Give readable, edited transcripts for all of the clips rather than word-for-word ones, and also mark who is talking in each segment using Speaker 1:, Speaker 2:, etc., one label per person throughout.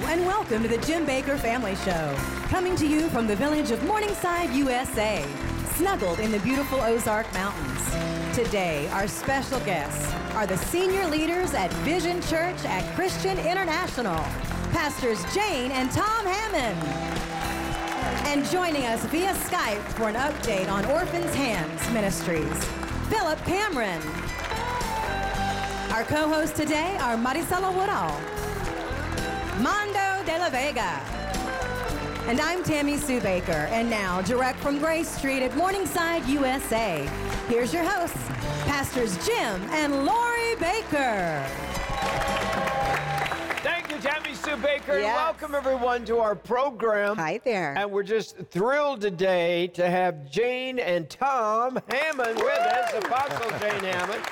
Speaker 1: and welcome to the Jim Baker Family Show. Coming to you from the village of Morningside, USA, snuggled in the beautiful Ozark Mountains. Today, our special guests are the senior leaders at Vision Church at Christian International, Pastors Jane and Tom Hammond. And joining us via Skype for an update on Orphans' Hands Ministries, Philip Cameron. Our co-hosts today are Maricela Woodall, Mondo de la Vega, and I'm Tammy Sue Baker. And now, direct from Grace Street at Morningside, USA, here's your hosts, Pastors Jim and Lori Baker.
Speaker 2: Thank you, Tammy Sue Baker.
Speaker 3: Yes.
Speaker 2: Welcome, everyone, to our program.
Speaker 3: Hi there.
Speaker 2: And we're just thrilled today to have Jane and Tom Hammond with us, Apostle Jane Hammond.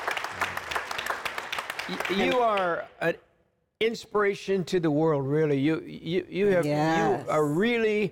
Speaker 2: You are an inspiration to the world, really. You are really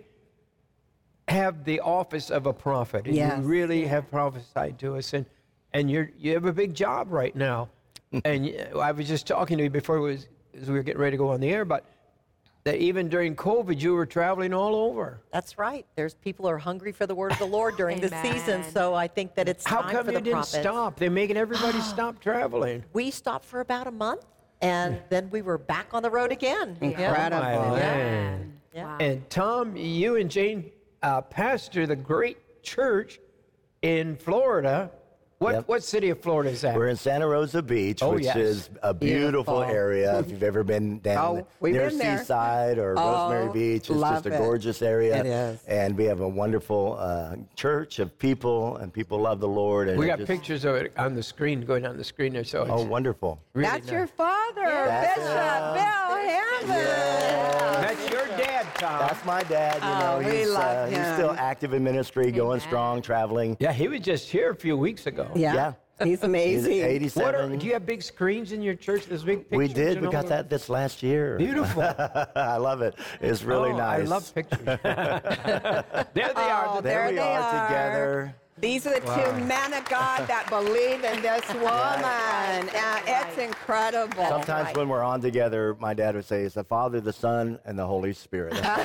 Speaker 2: have the office of a prophet.
Speaker 3: Yes.
Speaker 2: You really have prophesied to us, and you have a big job right now. And I was just talking to you before as we were getting ready to go on the air, but that even during COVID, you were traveling all over.
Speaker 3: That's right. There's people who are hungry for the word of the Lord during the season, so I think that it's
Speaker 2: How
Speaker 3: time
Speaker 2: come
Speaker 3: for
Speaker 2: you
Speaker 3: the
Speaker 2: didn't
Speaker 3: prophets.
Speaker 2: stop? They're making everybody stop traveling.
Speaker 3: We stopped for about a month, and then we were back on the road again.
Speaker 2: Incredible. My
Speaker 3: Yeah.
Speaker 2: land.
Speaker 3: Yeah.
Speaker 4: Wow.
Speaker 2: And Tom, you and Jane pastor the great church in Florida. What city of Florida is that?
Speaker 5: We're in Santa Rosa Beach,
Speaker 2: Oh,
Speaker 5: which
Speaker 2: yes.
Speaker 5: is a beautiful
Speaker 3: Beautiful.
Speaker 5: area. If you've ever been down
Speaker 3: we've
Speaker 5: near
Speaker 3: been there.
Speaker 5: Seaside or Rosemary Beach, it's
Speaker 3: love
Speaker 5: just a
Speaker 3: it.
Speaker 5: gorgeous area.
Speaker 3: It is.
Speaker 5: And we have a wonderful church of people, and people love the Lord. And
Speaker 2: We
Speaker 5: it
Speaker 2: got
Speaker 5: just-
Speaker 2: pictures of it on the screen, going on the screen there. So
Speaker 5: Oh,
Speaker 2: it's
Speaker 5: wonderful.
Speaker 2: really
Speaker 3: That's
Speaker 2: nice.
Speaker 3: your father,
Speaker 5: That's
Speaker 3: Bishop
Speaker 5: it.
Speaker 3: Bill Hammond.
Speaker 2: That's your dad, Tom.
Speaker 5: That's my dad. You know,
Speaker 3: we
Speaker 5: he's,
Speaker 3: love
Speaker 5: he's
Speaker 3: him.
Speaker 5: still active in ministry, going strong, traveling.
Speaker 2: Yeah, he was just here a few weeks ago.
Speaker 5: Yeah.
Speaker 3: He's
Speaker 5: He's
Speaker 3: amazing.
Speaker 5: 87.
Speaker 2: Do you have big screens in your church? There's big pictures.
Speaker 5: We did.
Speaker 2: and
Speaker 5: We
Speaker 2: all
Speaker 5: got
Speaker 2: of
Speaker 5: that this last year.
Speaker 2: Beautiful.
Speaker 5: I love it. It's really
Speaker 2: Oh,
Speaker 5: nice.
Speaker 2: I love pictures. There they are.
Speaker 5: There we
Speaker 3: they
Speaker 5: are
Speaker 3: are.
Speaker 5: together.
Speaker 3: These are the two men of God that believe in this woman. It's incredible.
Speaker 5: Sometimes when we're on together, my dad would say, it's the Father, the Son, and the Holy Spirit.
Speaker 3: He would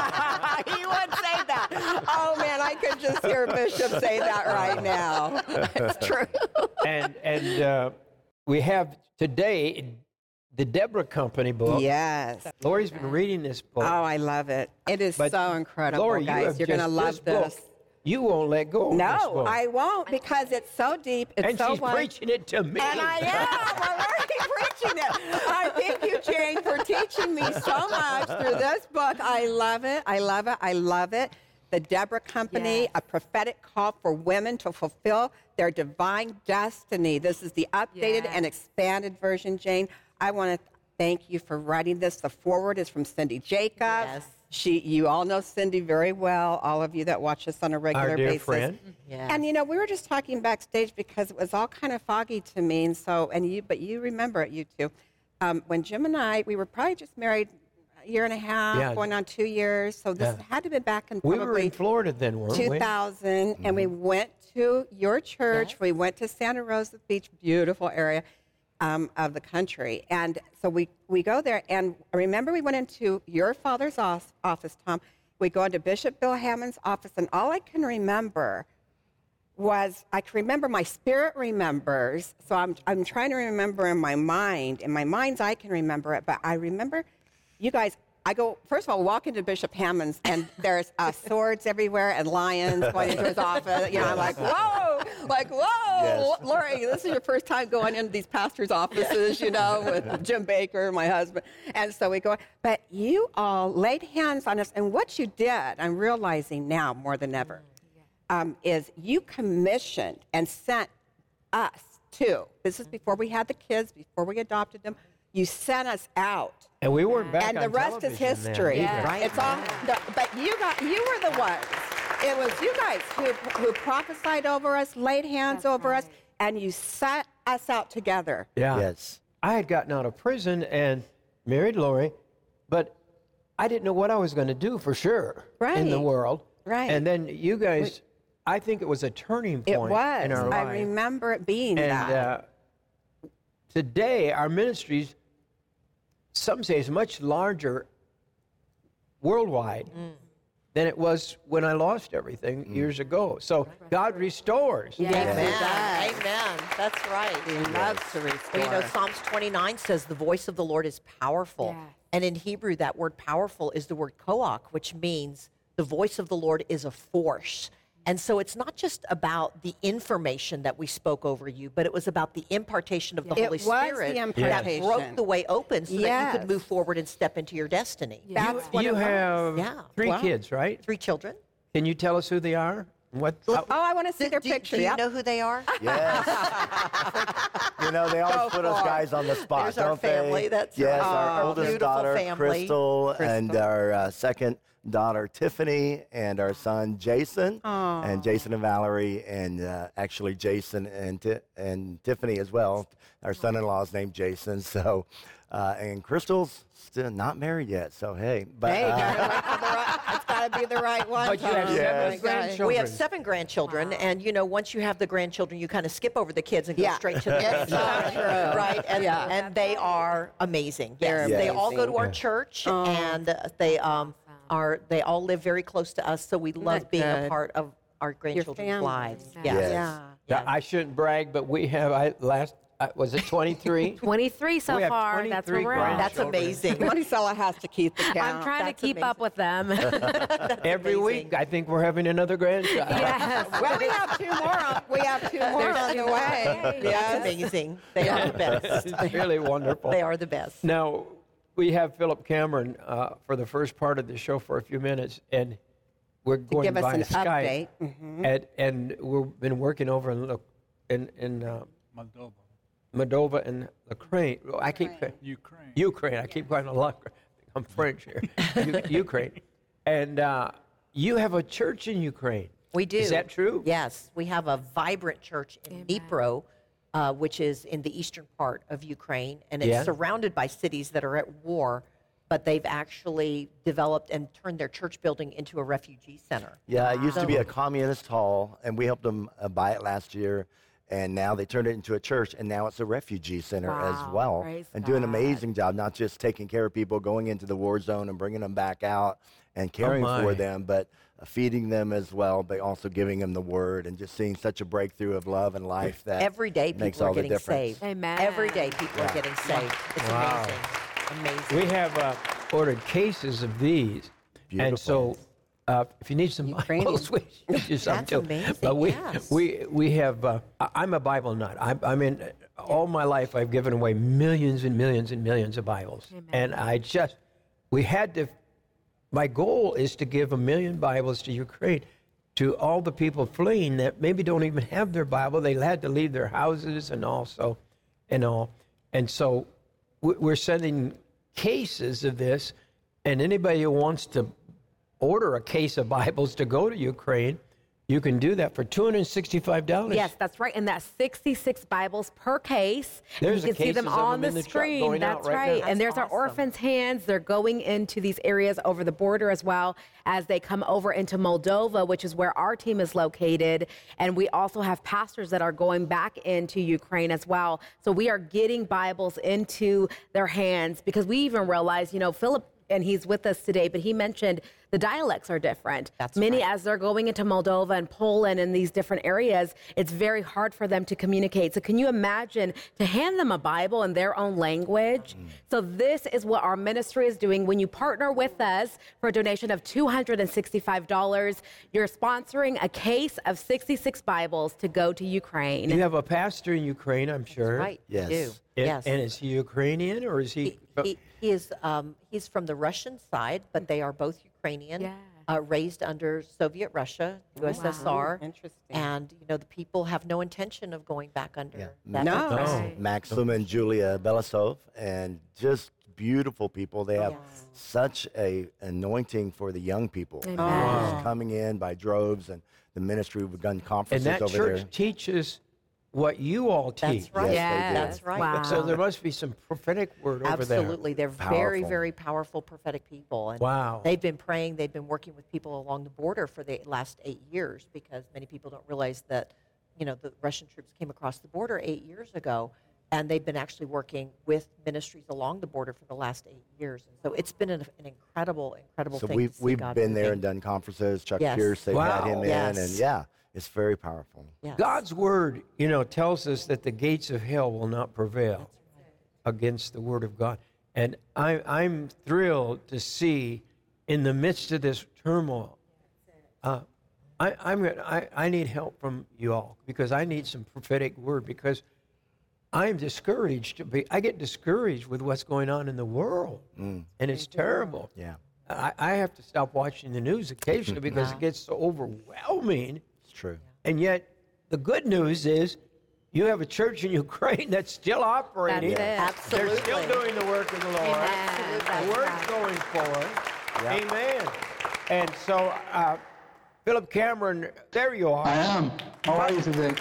Speaker 3: say that. Oh, man, I could just hear Bishop say that right now. It's true.
Speaker 2: and we have today the Deborah Company book.
Speaker 3: Yes.
Speaker 2: Lori's been reading this book.
Speaker 3: Oh, I love it. It is
Speaker 2: But
Speaker 3: so incredible,
Speaker 2: Lori,
Speaker 3: guys. You're going to love
Speaker 2: book,
Speaker 3: this.
Speaker 2: You won't let go of this
Speaker 3: No,
Speaker 2: book.
Speaker 3: I won't, because it's so deep. It's
Speaker 2: And
Speaker 3: so
Speaker 2: she's
Speaker 3: wide.
Speaker 2: preaching it to me.
Speaker 3: And I am. I'm already preaching it. I thank you, Jane, for teaching me so much through this book. I love it. I love it. I love it. The Deborah Company,
Speaker 4: Yes.
Speaker 3: a prophetic call for women to fulfill their divine destiny. This is the updated and expanded version, Jane. I want to thank you for writing this. The foreword is from Cindy Jacobs.
Speaker 4: Yes.
Speaker 3: You all know Cindy very well, all of you that watch us on a regular
Speaker 2: Our dear
Speaker 3: basis.
Speaker 2: friend.
Speaker 4: Yes.
Speaker 3: And we were just talking backstage because it was all kind of foggy to me, but you remember it, you two. When Jim and I, we were probably just married a year and a half,
Speaker 2: Yeah.
Speaker 3: going on 2 years. So this
Speaker 2: Yeah.
Speaker 3: had to be back in
Speaker 2: We
Speaker 3: probably
Speaker 2: were in Florida then, weren't we?
Speaker 3: 2000, and we went to your church.
Speaker 4: Yes.
Speaker 3: We went to Santa Rosa Beach, beautiful area of the country. And so we go there, and I remember we went into your father's office, Tom. We go into Bishop Bill Hammond's office, and all I can remember was, I can remember, my spirit remembers, so I'm trying to remember in my mind. In my mind's eye, I can remember it, but I remember you guys. I go, first of all, walk into Bishop Hammond's, and there's swords everywhere and lions going into his office. I'm like, whoa,
Speaker 5: Yes.
Speaker 3: Lori, this is your first time going into these pastors' offices, with Jim Baker, my husband. And so we go, but you all laid hands on us, and what you did, I'm realizing now more than ever, is you commissioned and sent us to, this is before we had the kids, before we adopted them, you sent us out.
Speaker 2: And we weren't back
Speaker 3: And
Speaker 2: on
Speaker 3: the rest is
Speaker 2: television then
Speaker 3: history.
Speaker 2: either.
Speaker 4: Right.
Speaker 3: It's all, but you were the ones. It was you guys who prophesied over us, laid hands
Speaker 4: That's
Speaker 3: over
Speaker 4: right.
Speaker 3: us, and you sent us out together.
Speaker 2: Yeah.
Speaker 5: Yes.
Speaker 2: I had gotten out of prison and married Lori, but I didn't know what I was going to do for sure in the
Speaker 3: Right.
Speaker 2: world.
Speaker 3: Right.
Speaker 2: And then you guys, I think it was a turning
Speaker 3: It
Speaker 2: point
Speaker 3: was.
Speaker 2: in our
Speaker 3: I
Speaker 2: life.
Speaker 3: remember it being
Speaker 2: And
Speaker 3: that.
Speaker 2: today, our ministries, some say, is much larger worldwide than it was when I lost everything years ago. So God restores.
Speaker 4: Yes,
Speaker 6: Amen.
Speaker 4: he does.
Speaker 6: Amen. That's right.
Speaker 3: He loves to restore.
Speaker 6: Well, Psalms 29 says the voice of the Lord is powerful.
Speaker 4: Yes.
Speaker 6: And in Hebrew, that word powerful is the word koach, which means the voice of the Lord is a force. And so it's not just about the information that we spoke over you, but it was about the impartation of the
Speaker 3: It
Speaker 6: Holy
Speaker 3: was the
Speaker 6: Spirit that
Speaker 3: impartation.
Speaker 6: broke the way open so that you
Speaker 3: Yes.
Speaker 6: could move forward and step into your destiny.
Speaker 3: That's what
Speaker 2: You
Speaker 3: it was.
Speaker 2: have
Speaker 6: Yeah.
Speaker 2: 3
Speaker 3: Wow.
Speaker 2: kids, right?
Speaker 6: 3 children.
Speaker 2: Can you tell us who they are? What?
Speaker 3: Oh, I want to see their picture.
Speaker 6: Do you
Speaker 3: Yep.
Speaker 6: know who they are?
Speaker 5: Yes. They always put us guys on the spot,
Speaker 6: There's our
Speaker 5: don't
Speaker 6: family.
Speaker 5: they?
Speaker 6: That's
Speaker 5: yes,
Speaker 6: right.
Speaker 5: our
Speaker 6: Our
Speaker 5: oldest
Speaker 6: beautiful
Speaker 5: daughter,
Speaker 6: family.
Speaker 5: Crystal, and our second daughter, Tiffany, and our son, Jason, and Jason and Valerie, and actually Jason and Tiffany as well. Our son-in-law is named Jason, so, and Crystal's still not married yet, so hey. But,
Speaker 3: Hey, it's got to be the right one.
Speaker 2: But you have
Speaker 3: Tom.
Speaker 2: 7
Speaker 3: Yeah.
Speaker 2: grandchildren.
Speaker 6: We have 7 grandchildren, and once you have the grandchildren, you kind of skip over the kids and go
Speaker 3: Yeah.
Speaker 6: straight to the
Speaker 3: It's not true.
Speaker 6: right? And,
Speaker 3: Yeah.
Speaker 6: and they are amazing.
Speaker 3: They're
Speaker 6: Yes. They all go to our
Speaker 3: amazing.
Speaker 6: church, and they all live very close to us, so we love being a
Speaker 3: good?
Speaker 6: part of our grandchildren's
Speaker 3: family.
Speaker 6: lives.
Speaker 4: Yeah.
Speaker 6: Yes.
Speaker 3: Yeah.
Speaker 6: Yes.
Speaker 2: I shouldn't brag, but we have, was it 23?
Speaker 4: 23 so
Speaker 2: We have
Speaker 4: far.
Speaker 2: 23
Speaker 4: That's where we're at.
Speaker 6: That's amazing.
Speaker 3: Monicella has to keep the count.
Speaker 4: I'm trying
Speaker 6: That's
Speaker 4: to keep up with them.
Speaker 2: Every
Speaker 6: amazing.
Speaker 2: week, I think we're having another grandchild.
Speaker 4: Yes.
Speaker 3: Well, we have 2 more. We have 2 more on the way.
Speaker 6: That's
Speaker 3: Yes.
Speaker 6: amazing. They are the best.
Speaker 2: It's really wonderful.
Speaker 6: They are the best.
Speaker 2: Now, we have Philip Cameron for the first part of the show for a few minutes, and we're going
Speaker 3: give us
Speaker 2: by
Speaker 3: an
Speaker 2: Skype.
Speaker 3: update.
Speaker 2: And we've been working over in Moldova and Ukraine. I keep Ukraine. I keep going to luck. I'm French here. Ukraine, and you have a church in Ukraine.
Speaker 6: We do.
Speaker 2: Is that true?
Speaker 6: Yes. We have a vibrant church in Dnipro, which is in the eastern part of Ukraine, and it's
Speaker 2: Yeah.
Speaker 6: surrounded by cities that are at war, but they've actually developed and turned their church building into a refugee center.
Speaker 5: Yeah, it used to be
Speaker 6: So-
Speaker 5: a communist hall, and we helped them buy it last year. And now they turned it into a church, and now it's a refugee center as
Speaker 4: Wow,
Speaker 5: well.
Speaker 4: praise
Speaker 5: And doing an
Speaker 4: God.
Speaker 5: amazing job, not just taking care of people going into the war zone and bringing them back out and caring
Speaker 2: my.
Speaker 5: for them, but feeding them as well, but also giving them the word and just seeing such a breakthrough of love and life that
Speaker 6: Every day
Speaker 5: makes
Speaker 6: people
Speaker 5: all
Speaker 6: are
Speaker 5: the
Speaker 6: getting
Speaker 5: difference.
Speaker 6: saved.
Speaker 4: Amen.
Speaker 6: Every day people are getting saved. It's
Speaker 2: Wow.
Speaker 6: amazing. Amazing.
Speaker 2: We have ordered cases of these, and so if you need some Bibles, we should do some
Speaker 6: That's
Speaker 2: too.
Speaker 6: amazing,
Speaker 2: But
Speaker 6: yes.
Speaker 2: we have. I'm a Bible nut. I mean, all my life I've given away millions and millions and millions of Bibles, and we had to. My goal is to give 1 million Bibles to Ukraine, to all the people fleeing that maybe don't even have their Bible. They had to leave their houses and also, and all, and so we're sending cases of this, and anybody who wants to order a case of Bibles to go to Ukraine, you can do that for $265.
Speaker 4: Yes, that's right. And that's 66 Bibles per case.
Speaker 2: There's
Speaker 4: and you
Speaker 2: the
Speaker 4: can see them
Speaker 2: cases of
Speaker 4: on
Speaker 2: them
Speaker 4: the
Speaker 2: in the truck
Speaker 4: screen.
Speaker 2: going out
Speaker 4: That's
Speaker 2: right
Speaker 4: right.
Speaker 2: now.
Speaker 4: And
Speaker 6: That's
Speaker 4: there's our
Speaker 6: awesome.
Speaker 4: orphans' hands. They're going into these areas over the border as well as they come over into Moldova, which is where our team is located. And we also have pastors that are going back into Ukraine as well. So we are getting Bibles into their hands because we even realize, Philip, and he's with us today, but he mentioned the dialects are different.
Speaker 6: That's
Speaker 4: Many,
Speaker 6: right.
Speaker 4: as they're going into Moldova and Poland and these different areas, it's very hard for them to communicate. So can you imagine to hand them a Bible in their own language? So this is what our ministry is doing. When you partner with us for a donation of $265, you're sponsoring a case of 66 Bibles to go to Ukraine.
Speaker 2: You have a pastor in Ukraine, I'm sure.
Speaker 6: Right.
Speaker 5: Yes.
Speaker 6: You do.
Speaker 2: And,
Speaker 6: Yes.
Speaker 2: and is he Ukrainian or is he?
Speaker 6: He is he's from the Russian side, but they are both Ukrainian,
Speaker 4: Yeah.
Speaker 6: raised under Soviet Russia, USSR.
Speaker 3: Interesting.
Speaker 6: And the people have no intention of going back under
Speaker 5: Yeah.
Speaker 6: that.
Speaker 3: No.
Speaker 6: oppression.
Speaker 2: No.
Speaker 5: Maxim and Julia Belasov, and just beautiful people. They have
Speaker 6: Yes.
Speaker 5: such a anointing for the young people.
Speaker 4: Amen.
Speaker 5: Just coming in by droves, and the ministry we've done
Speaker 2: And
Speaker 5: conferences
Speaker 2: that
Speaker 5: over
Speaker 2: church
Speaker 5: there.
Speaker 2: teaches what you all teach.
Speaker 6: That's right.
Speaker 5: Yes, they do.
Speaker 6: That's right.
Speaker 4: Wow.
Speaker 2: So there must be some prophetic word over there.
Speaker 6: Absolutely. They're very,
Speaker 5: Powerful.
Speaker 6: very powerful prophetic people. And
Speaker 2: Wow.
Speaker 6: they've been praying, they've been working with people along the border for the last 8 years because many people don't realize that, the Russian troops came across the border 8 years ago. and they've been actually working with ministries along the border for the last 8 years. And so it's been an incredible
Speaker 5: So
Speaker 6: thing.
Speaker 5: we've been there and done conferences. Chuck Pierce, they've had him in, and yeah, it's very powerful.
Speaker 6: Yes.
Speaker 2: God's word, tells us that the gates of hell will not prevail against the word of God. And I'm thrilled to see in the midst of this turmoil, I need help from you all, because I need some prophetic word, because I'm discouraged. I get discouraged with what's going on in the world, and it's terrible.
Speaker 5: Yeah.
Speaker 2: I have to stop watching the news occasionally because it gets so overwhelming.
Speaker 5: It's true.
Speaker 2: And yet, the good news is you have a church in Ukraine that's still operating.
Speaker 4: That's it.
Speaker 6: Absolutely.
Speaker 2: They're still doing the work of the Lord.
Speaker 4: Amen.
Speaker 2: The word's going forward.
Speaker 5: Yeah.
Speaker 2: Amen. And so, Philip Cameron, there you are.
Speaker 7: I am. How are you today?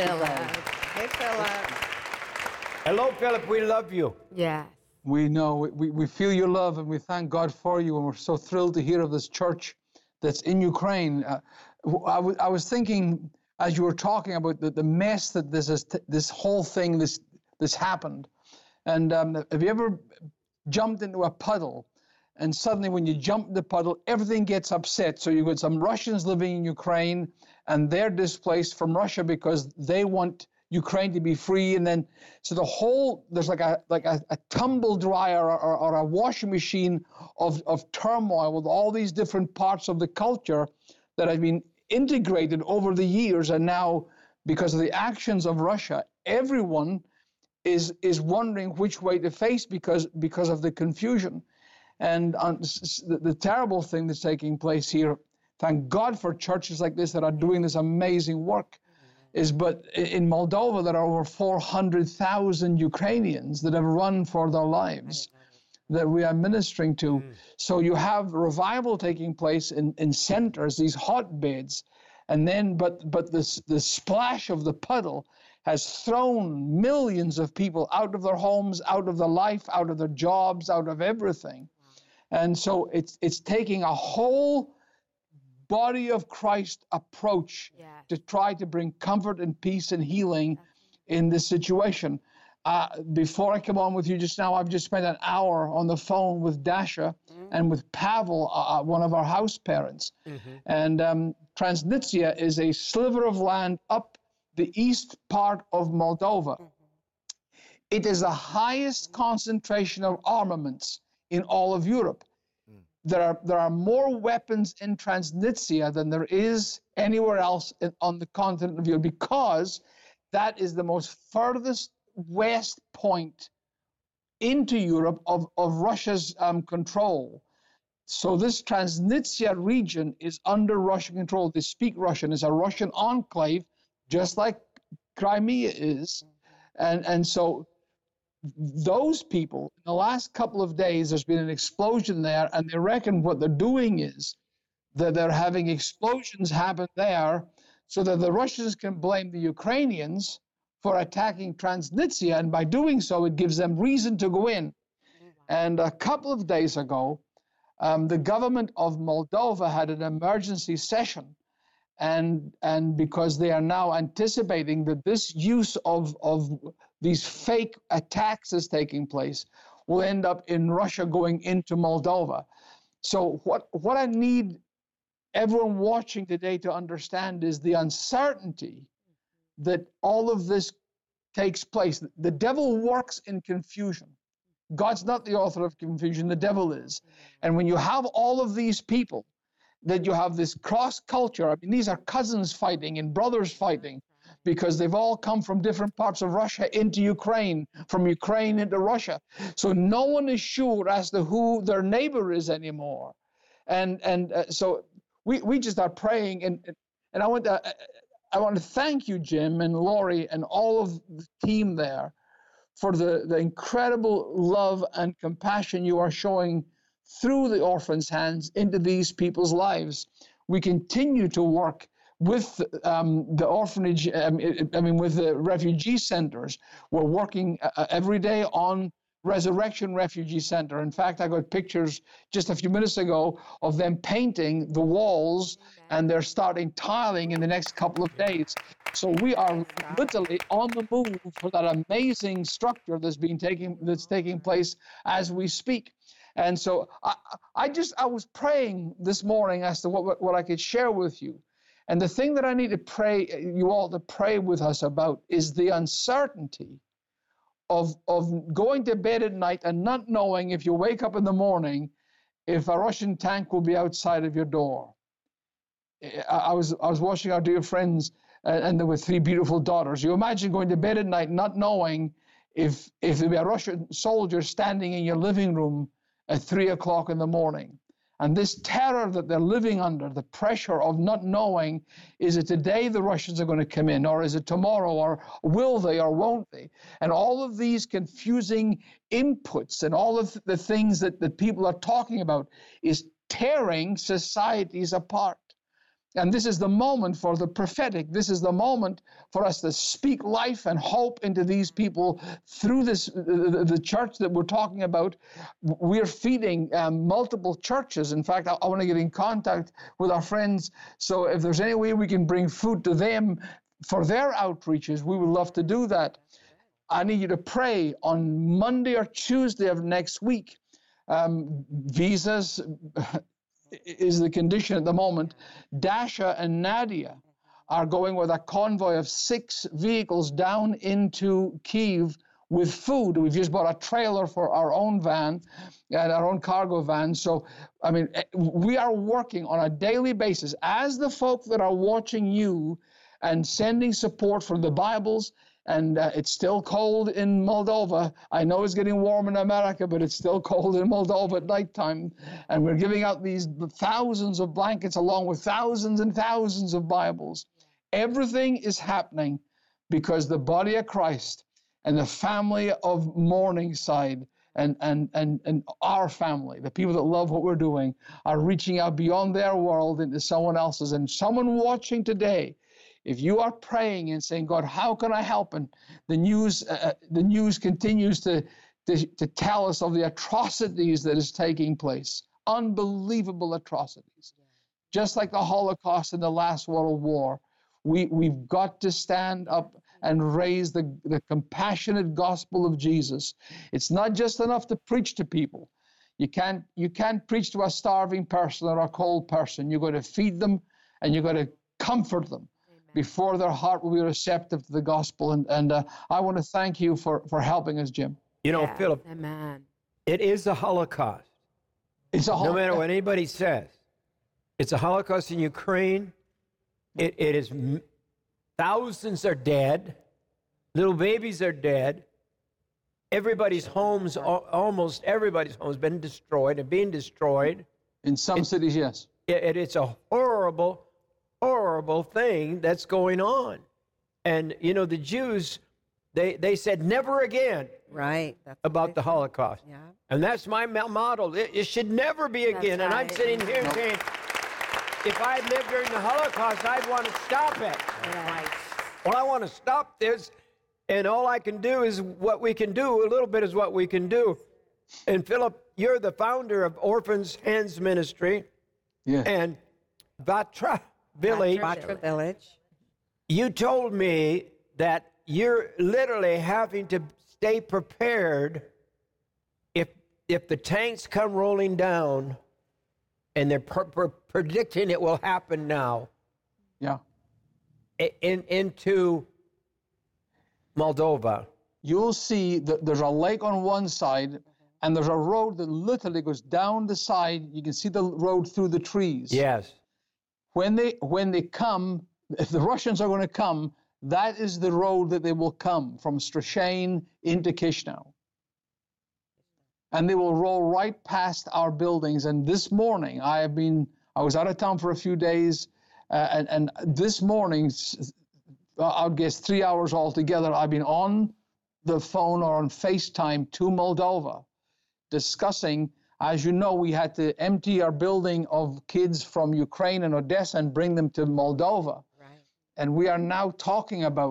Speaker 3: Hey, Philip.
Speaker 2: Hello, Philip. We love you.
Speaker 4: Yes.
Speaker 7: We know, we feel your love, and we thank God for you, and we're so thrilled to hear of this church that's in Ukraine. I was thinking, as you were talking about the mess that this whole thing, this happened. And have you ever jumped into a puddle, and suddenly when you jump in the puddle, everything gets upset? So you've got some Russians living in Ukraine, and they're displaced from Russia because they want Ukraine to be free, and then so there's like a tumble dryer or a washing machine of turmoil with all these different parts of the culture that have been integrated over the years, and now because of the actions of Russia, everyone is wondering which way to face because of the confusion. And the terrible thing that's taking place here, thank God for churches like this that are doing this amazing work, but in Moldova there are over 400,000 Ukrainians that have run for their lives that we are ministering to. So you have revival taking place in centers, these hotbeds, and then but the splash of the puddle has thrown millions of people out of their homes, out of their life, out of their jobs, out of everything. And so it's taking a whole body of Christ approach to try to bring comfort and peace and healing in this situation. Before I come on with you just now, I've just spent an hour on the phone with Dasha and with Pavel, one of our house parents. And Transnistria is a sliver of land up the east part of Moldova. It is the highest concentration of armaments in all of Europe. There are more weapons in Transnistria than there is anywhere else on the continent of Europe, because that is the most furthest west point into Europe of Russia's control. So this Transnistria region is under Russian control. They speak Russian. It's a Russian enclave, just like Crimea is. And so those people, in the last couple of days, there's been an explosion there, and they reckon what they're doing is that they're having explosions happen there so that the Russians can blame the Ukrainians for attacking Transnistria, and by doing so, it gives them reason to go in. And a couple of days ago, the government of Moldova had an emergency session, and because they are now anticipating that this use of these fake attacks is taking place, will end up in Russia going into Moldova. So what I need everyone watching today to understand is the uncertainty that all of this takes place. The devil works in confusion. God's not the author of confusion, the devil is. And when you have all of these people, that you have this cross culture, I mean, these are cousins fighting and brothers fighting, because they've all come from different parts of Russia into Ukraine, from Ukraine into Russia. So no one is sure as to who their neighbor is anymore. And so we just are praying, and I want to thank you, Jim and Lori and all of the team there for the incredible love and compassion you are showing through the orphans' hands into these people's lives. We continue to work with the orphanage, with the refugee centers. We're working every day on Resurrection Refugee Center. In fact, I got pictures just a few minutes ago of them painting the walls, and they're starting tiling in the next couple of days. So we are literally on the move for that amazing structure that's taking place as we speak. And so I was praying this morning as to what I could share with you. And the thing that I need to pray, you all to pray with us about, is the uncertainty of going to bed at night and not knowing if you wake up in the morning if a Russian tank will be outside of your door. I was watching our dear friends, and there were 3 beautiful daughters. You imagine going to bed at night not knowing if there'll be a Russian soldier standing in your living room at 3 o'clock in the morning. And this terror that they're living under, the pressure of not knowing, is it today the Russians are going to come in, or is it tomorrow, or will they, or won't they? And all of these confusing inputs and all of the things that people are talking about is tearing societies apart. And this is the moment for the prophetic. This is the moment for us to speak life and hope into these people through the church that we're talking about. We're feeding multiple churches. In fact, I want to get in contact with our friends. So if there's any way we can bring food to them for their outreaches, we would love to do that. I need you to pray on Monday or Tuesday of next week. Visas is the condition at the moment. Dasha and Nadia are going with a convoy of 6 vehicles down into Kyiv with food. We've just bought a trailer for our own van and our own cargo van. So, I mean, we are working on a daily basis as the folk that are watching you and sending support for the Bibles. And it's still cold in Moldova. I know it's getting warm in America, but it's still cold in Moldova at nighttime. And we're giving out these thousands of blankets along with thousands and thousands of Bibles. Everything is happening because the body of Christ and the family of Morningside and our family, the people that love what we're doing, are reaching out beyond their world into someone else's. And someone watching today, if you are praying and saying, God, how can I help? And the news continues to tell us of the atrocities that is taking place, unbelievable atrocities. Just like the Holocaust and the last World War, we've got to stand up and raise the compassionate gospel of Jesus. It's not just enough to preach to people. You can't preach to a starving person or a cold person. You've got to feed them and you've got to comfort them before their heart will be receptive to the gospel. And I want to thank you for helping us, Jim.
Speaker 2: You know, Philip,
Speaker 4: Amen.
Speaker 2: It is a Holocaust.
Speaker 7: It's a Holocaust.
Speaker 2: No matter what anybody says. It's a Holocaust in Ukraine. It is, thousands are dead. Little babies are dead. Everybody's homes, almost everybody's homes, been destroyed and being destroyed.
Speaker 7: In some cities, yes.
Speaker 2: It's a horrible, horrible thing that's going on. And, you know, the Jews, they said never again about the Holocaust.
Speaker 3: Yeah.
Speaker 2: And that's my model. It should never be again. And I'm sitting here saying, if I lived during the Holocaust, I'd want to stop it.
Speaker 4: Right.
Speaker 2: Well, I want to stop this, and all I can do is what we can do. A little bit is what we can do. And Philip, you're the founder of Orphans Hands Ministry.
Speaker 7: Yeah.
Speaker 2: And Vatra Village.
Speaker 3: Vatra Village.
Speaker 2: You told me that you're literally having to stay prepared if the tanks come rolling down, and they're predicting it will happen now.
Speaker 7: Yeah.
Speaker 2: Into Moldova.
Speaker 7: You'll see that there's a lake on one side, and there's a road that literally goes down the side. You can see the road through the trees.
Speaker 2: Yes.
Speaker 7: When they come, if the Russians are going to come, that is the road that they will come from Strashane into Chisinau. And they will roll right past our buildings. And this morning, I was out of town for a few days, and this morning, I'll guess 3 hours altogether, I've been on the phone or on FaceTime to Moldova, discussing, as you know, we had to empty our building of kids from Ukraine and Odessa and bring them to Moldova. Right. And we are now talking about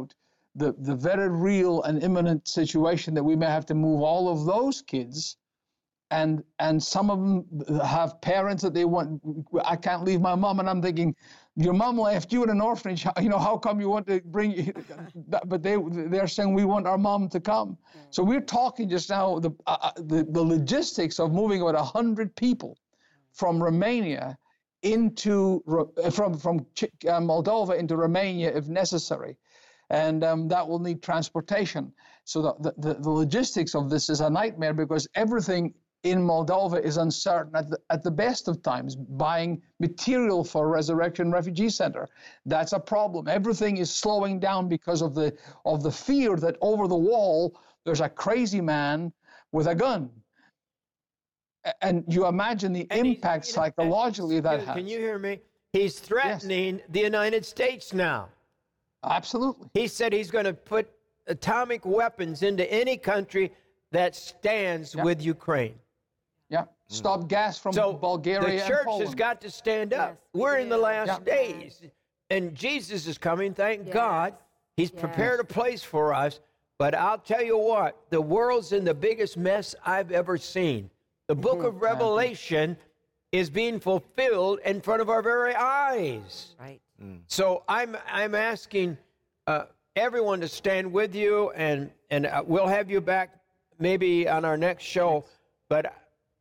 Speaker 7: the very real and imminent situation that we may have to move all of those kids. And some of them have parents that they want. I can't leave my mom, and I'm thinking, your mom left you in an orphanage. How come you want to bring? But they're saying we want our mom to come. So we're talking just now the logistics of moving about 100 people from Romania into from Moldova into Romania if necessary, and that will need transportation. So the logistics of this is a nightmare because everything in Moldova is uncertain at the best of times. Buying material for Resurrection Refugee Center, that's a problem. Everything is slowing down because of the fear that over the wall there's a crazy man with a gun. And you imagine the impact psychologically that has.
Speaker 2: Can you hear me? He's threatening the United States now.
Speaker 7: Absolutely.
Speaker 2: He said he's going to put atomic weapons into any country that stands with Ukraine.
Speaker 7: Yeah, stop gas from Bulgaria
Speaker 2: the
Speaker 7: and
Speaker 2: church
Speaker 7: Poland.
Speaker 2: has got to stand up.
Speaker 4: Yes,
Speaker 2: We're in the last
Speaker 7: Yeah.
Speaker 2: days, and Jesus is coming, thank God. He's prepared a place for us, but I'll tell you what, the world's in the biggest mess I've ever seen. The book of Revelation is being fulfilled in front of our very eyes.
Speaker 6: Right.
Speaker 2: So I'm asking everyone to stand with you, and we'll have you back maybe on our next show. But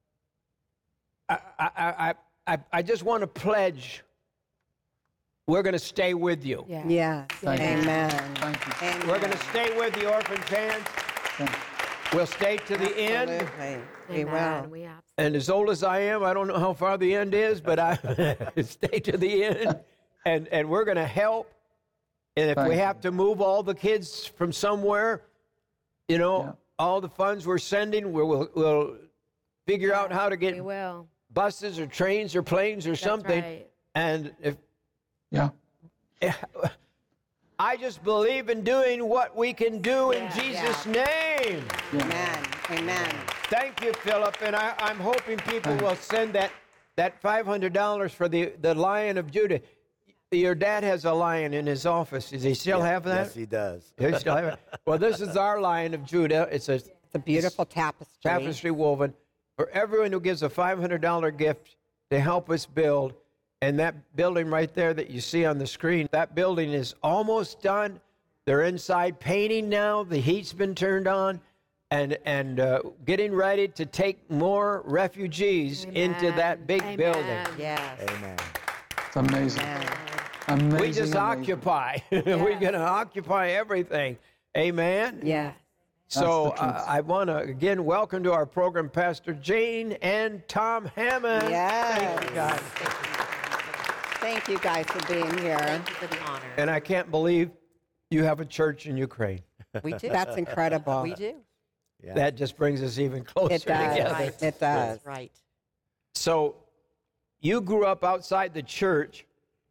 Speaker 2: I just want to pledge we're going to stay with you.
Speaker 4: Yeah.
Speaker 3: Yes.
Speaker 7: Thank you.
Speaker 3: Amen.
Speaker 7: Thank you.
Speaker 3: Amen.
Speaker 2: We're going to stay with the orphan fans.
Speaker 7: Thank you.
Speaker 2: We'll stay to the end.
Speaker 3: Absolutely. We
Speaker 4: Amen.
Speaker 3: will.
Speaker 2: And as old as I am, I don't know how far the end is, but I stay to the end. And we're going to help. And if
Speaker 7: Thank
Speaker 2: we
Speaker 7: you.
Speaker 2: have to move all the kids from somewhere, all the funds we're sending, we'll figure out how to get
Speaker 4: We will.
Speaker 2: buses or trains or planes or something.
Speaker 4: right.
Speaker 2: And if
Speaker 7: Yeah.
Speaker 2: I just believe in doing what we can do in Jesus' name.
Speaker 3: Amen. Amen.
Speaker 2: Thank you, Philip. And I'm hoping people will send that $500 for the Lion of Judah. Your dad has a lion in his office. Does he still have that?
Speaker 5: Yes, he does.
Speaker 2: He still have it? Well, this is our Lion of Judah. It's a
Speaker 3: It's a beautiful tapestry.
Speaker 2: tapestry woven for everyone who gives a $500 gift to help us build. And that building right there that you see on the screen, that building is almost done. They're inside painting now. The heat's been turned on, and getting ready to take more refugees into that big building.
Speaker 6: Yes.
Speaker 5: Amen.
Speaker 7: It's amazing. Amazing.
Speaker 2: We just
Speaker 7: amazing.
Speaker 2: occupy. We're going to occupy everything. Amen.
Speaker 3: Yes.
Speaker 2: So
Speaker 7: That's the truth.
Speaker 2: I want to again welcome to our program Pastor Jane and Tom Hammond.
Speaker 3: Yes.
Speaker 2: Thank you, guys.
Speaker 3: Thank you guys for being here.
Speaker 6: Thank you for the honor.
Speaker 2: And I can't believe you have a church in Ukraine.
Speaker 6: We do.
Speaker 3: That's incredible.
Speaker 6: We do.
Speaker 5: Yeah.
Speaker 2: That just brings us even closer
Speaker 3: It does.
Speaker 2: together.
Speaker 6: Right.
Speaker 3: It does.
Speaker 6: That's right.
Speaker 2: So you grew up outside the church,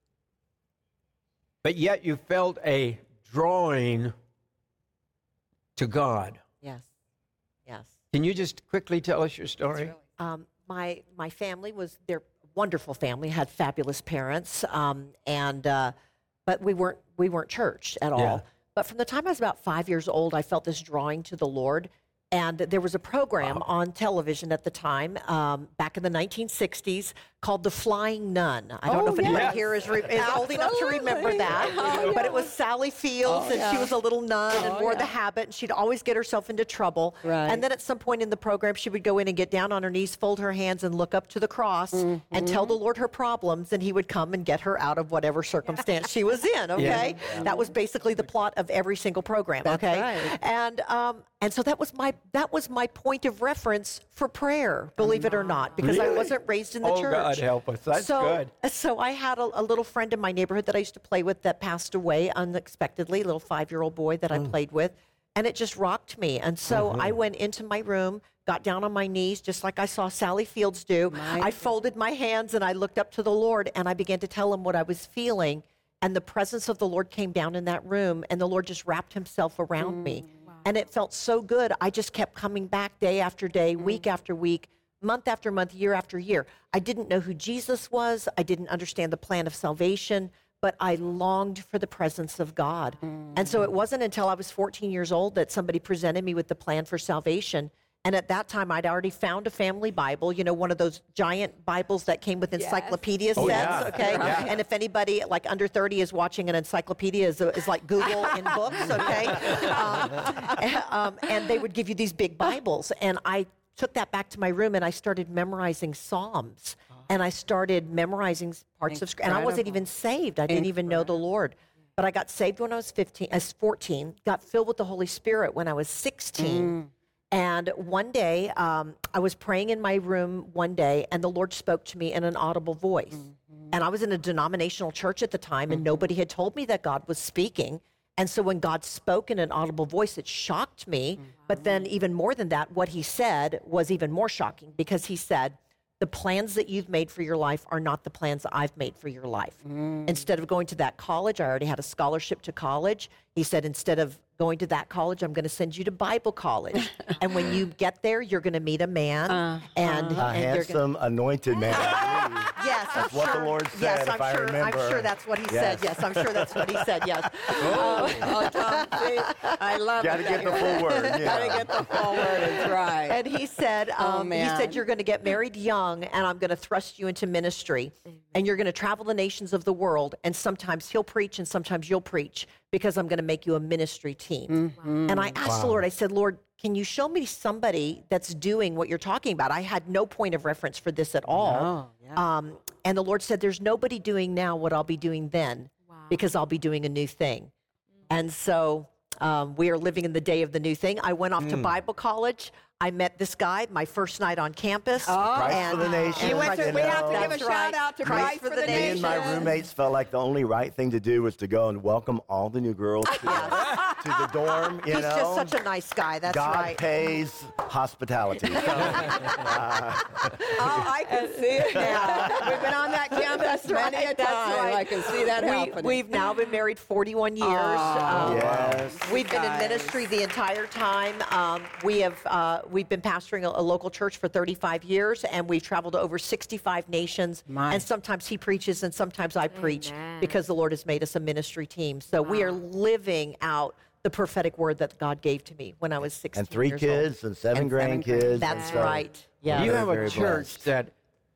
Speaker 2: but yet you felt a drawing to God.
Speaker 6: Yes. Yes.
Speaker 2: Can you just quickly tell us your story?
Speaker 6: My family was their wonderful family, had fabulous parents, but we weren't church at all.
Speaker 2: Yeah.
Speaker 6: But from the time I was about 5 years old, I felt this drawing to the Lord. And there was a program on television at the time, back in the 1960s, called The Flying Nun. I don't know if anybody
Speaker 2: yes.
Speaker 6: here is old enough to remember that. But it was Sally Fields, and she was a little nun and wore the habit, and she'd always get herself into trouble.
Speaker 3: Right.
Speaker 6: And then at some point in the program, she would go in and get down on her knees, fold her hands, and look up to the cross and tell the Lord her problems, and he would come and get her out of whatever circumstance she was in, okay? That was basically the plot of every single program, okay?
Speaker 3: right.
Speaker 6: And so that was my point of reference for prayer, believe it or not, because I wasn't raised in the
Speaker 2: Oh,
Speaker 6: church.
Speaker 2: God help us. That's good.
Speaker 6: So I had a little friend in my neighborhood that I used to play with that passed away unexpectedly, a little 5-year-old boy that I played with, and it just rocked me. And so I went into my room, got down on my knees, just like I saw Sally Fields do. I folded my hands and I looked up to the Lord, and I began to tell him what I was feeling. And the presence of the Lord came down in that room, and the Lord just wrapped himself around me. And it felt so good. I just kept coming back day after day, week after week, month after month, year after year. I didn't know who Jesus was. I didn't understand the plan of salvation. but I longed for the presence of God. And so it wasn't until I was 14 years old that somebody presented me with the plan for salvation. And at that time, I'd already found a family Bible, one of those giant Bibles that came with encyclopedia sets,
Speaker 2: yeah.
Speaker 6: okay?
Speaker 2: Yeah.
Speaker 6: And if anybody like under 30 is watching, an encyclopedia is like Google in books, okay? And they would give you these big Bibles. And I took that back to my room and I started memorizing Psalms. And I started memorizing parts of Scripture. And I wasn't even saved. I didn't even know the Lord. But I got saved when I was 14, got filled with the Holy Spirit when I was 16. And one day, I was praying in my room one day, and the Lord spoke to me in an audible voice. And I was in a denominational church at the time, and nobody had told me that God was speaking. And so when God spoke in an audible voice, it shocked me. But then even more than that, what he said was even more shocking, because he said, the plans that you've made for your life are not the plans that I've made for your life. Instead of going to that college, I already had a scholarship to college. He said, instead of going to that college, I'm going to send you to Bible college. And when you get there, you're going to meet a man. And
Speaker 5: A handsome, anointed man. I believe.
Speaker 6: Yes,
Speaker 5: That's what the Lord said,
Speaker 6: yes,
Speaker 5: if I remember.
Speaker 6: I'm sure that's what he said. Yes, I'm sure that's what he said. Yes.
Speaker 3: Oh, Tom, see, I love
Speaker 5: Got to
Speaker 3: it.
Speaker 5: get the full word.
Speaker 3: Got to
Speaker 5: Yeah.
Speaker 3: get the full word. It's right.
Speaker 6: And he said,
Speaker 3: man.
Speaker 6: you're going to get married young, and I'm going to thrust you into ministry, and you're going to travel the nations of the world, and sometimes he'll preach, and sometimes you'll preach, because I'm going to make you a ministry team. And I asked the Lord, I said, Lord, can you show me somebody that's doing what you're talking about? I had no point of reference for this at all. And the Lord said, there's nobody doing now what I'll be doing then, because I'll be doing a new thing. And so we are living in the day of the new thing. I went off to Bible college. I met this guy my first night on campus.
Speaker 5: Christ for the nation.
Speaker 3: You went to, we have to give a
Speaker 6: That's
Speaker 3: shout
Speaker 6: right.
Speaker 3: out to
Speaker 6: Christ
Speaker 3: Christ for the
Speaker 5: Me
Speaker 3: Nation.
Speaker 5: and my roommates felt like the only right thing to do was to go and welcome all the new girls to the dorm.
Speaker 6: He's just such a nice guy. That's
Speaker 5: God
Speaker 6: right.
Speaker 5: pays hospitality. So,
Speaker 3: Oh, I can see it now. We've been on that campus many a time. I can see that happening.
Speaker 6: We've now been married 41 years.
Speaker 5: yes.
Speaker 6: We've been in
Speaker 3: Guys.
Speaker 6: ministry the entire time. We've been pastoring a local church for 35 years, and we've traveled to over 65 nations.
Speaker 3: My.
Speaker 6: And sometimes he preaches, and sometimes I preach, because the Lord has made us a ministry team. So we are living out the prophetic word that God gave to me when I was 16
Speaker 5: And 3
Speaker 6: years
Speaker 5: kids and 7
Speaker 3: And 7
Speaker 5: grandkids.
Speaker 6: That's
Speaker 5: and so
Speaker 6: right. Yeah.
Speaker 2: You have a
Speaker 5: very
Speaker 2: church
Speaker 5: blessed.
Speaker 2: that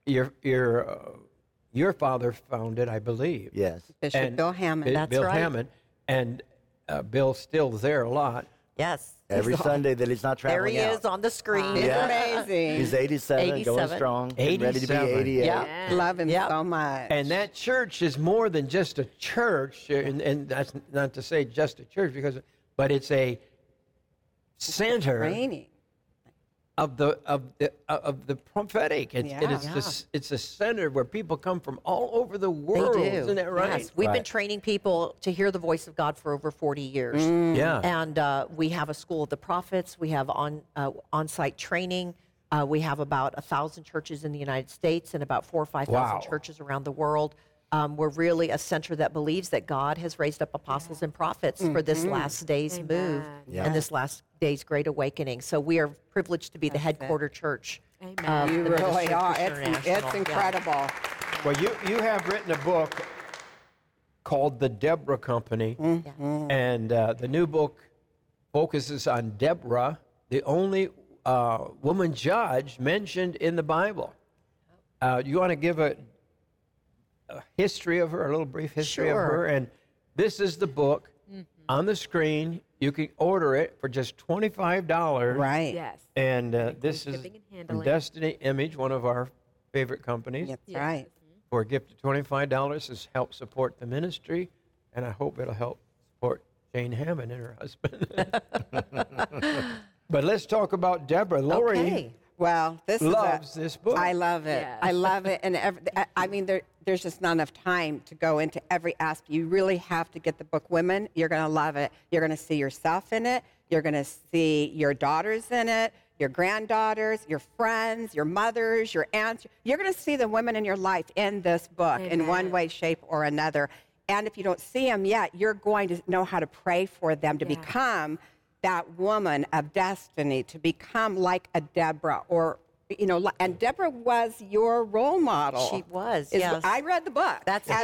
Speaker 2: your father founded, I believe.
Speaker 5: Yes.
Speaker 3: Bishop
Speaker 2: And
Speaker 3: Bill Hammond.
Speaker 6: That's
Speaker 2: Bill
Speaker 6: right.
Speaker 2: Hammond, and Bill's still there a lot.
Speaker 6: Yes.
Speaker 5: Every Sunday that he's not
Speaker 6: There
Speaker 5: traveling
Speaker 6: he
Speaker 5: out.
Speaker 6: is on the screen.
Speaker 3: It's
Speaker 5: Yeah.
Speaker 3: amazing.
Speaker 5: He's 87, going
Speaker 6: 87.
Speaker 5: strong, getting ready to be
Speaker 2: 87.
Speaker 5: 88.
Speaker 6: Yeah.
Speaker 3: Love him
Speaker 6: Yep.
Speaker 3: so much.
Speaker 2: And that church is more than just a church, and that's not to say just a church, but it's a center
Speaker 3: training.
Speaker 2: of the prophetic. It's a center where people come from all over the world.
Speaker 6: They do.
Speaker 2: Isn't that right?
Speaker 6: Yes. We've been
Speaker 5: Right.
Speaker 6: training people to hear the voice of God for over 40 years.
Speaker 2: Yeah.
Speaker 6: And we have a school of the prophets. We have on-site training. We have about 1,000 churches in the United States and about 4,000 or 5,000
Speaker 2: Wow.
Speaker 6: churches around the world. We're really a center that believes that God has raised up apostles and prophets for this last day's move
Speaker 5: Yeah.
Speaker 6: and this last day's great awakening. So we are privileged to be the headquarter church.
Speaker 3: You
Speaker 6: the
Speaker 3: really
Speaker 6: Ministry of
Speaker 3: are.
Speaker 6: Christ
Speaker 3: It's
Speaker 6: International.
Speaker 3: incredible.
Speaker 2: Well, you have written a book called The Deborah Company, and the new book focuses on Deborah, the only woman judge mentioned in the Bible. You want to give a history of her, a little brief history of
Speaker 6: Sure.
Speaker 2: her? And this is the book on the screen. You can order it for just $25.
Speaker 3: Right.
Speaker 4: Yes.
Speaker 2: And this is
Speaker 4: shipping and
Speaker 2: from
Speaker 4: handling.
Speaker 2: Destiny Image, one of our favorite companies.
Speaker 3: That's right.
Speaker 2: For a gift of $25 to help support the ministry, and I hope it'll help support Jane Hammond and her husband. But let's talk about Deborah. Lori
Speaker 6: Okay.
Speaker 3: Well, this
Speaker 2: loves
Speaker 3: is
Speaker 2: this book.
Speaker 3: I love it.
Speaker 4: Yes.
Speaker 3: I love it. And I mean, there's just not enough time to go into every aspect. You really have to get the book. Women, you're going to love it. You're going to see yourself in it. You're going to see your daughters in it, your granddaughters, your friends, your mothers, your aunts. You're going to see the women in your life in this book in one way, shape, or another. And if you don't see them yet, you're going to know how to pray for them to become that woman of destiny, to become like a Deborah, or and Deborah was your role model.
Speaker 6: She was,
Speaker 3: Is-
Speaker 6: yes.
Speaker 3: I read the book.
Speaker 6: That's
Speaker 3: and
Speaker 6: it.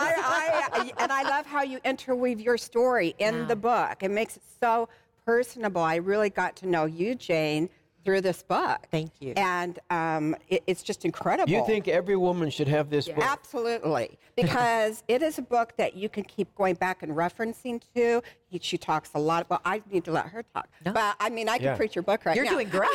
Speaker 3: I love how you interweave your story in the book. It makes it so personable. I really got to know you, Jane, through this book.
Speaker 6: Thank you.
Speaker 3: And it's just incredible.
Speaker 2: You think every woman should have this book?
Speaker 3: Absolutely, because it is a book that you can keep going back and referencing to. She talks a lot about. I need to let her talk, but I mean, I can
Speaker 2: Yeah.
Speaker 3: preach your book right
Speaker 6: You're
Speaker 3: now.
Speaker 6: doing great.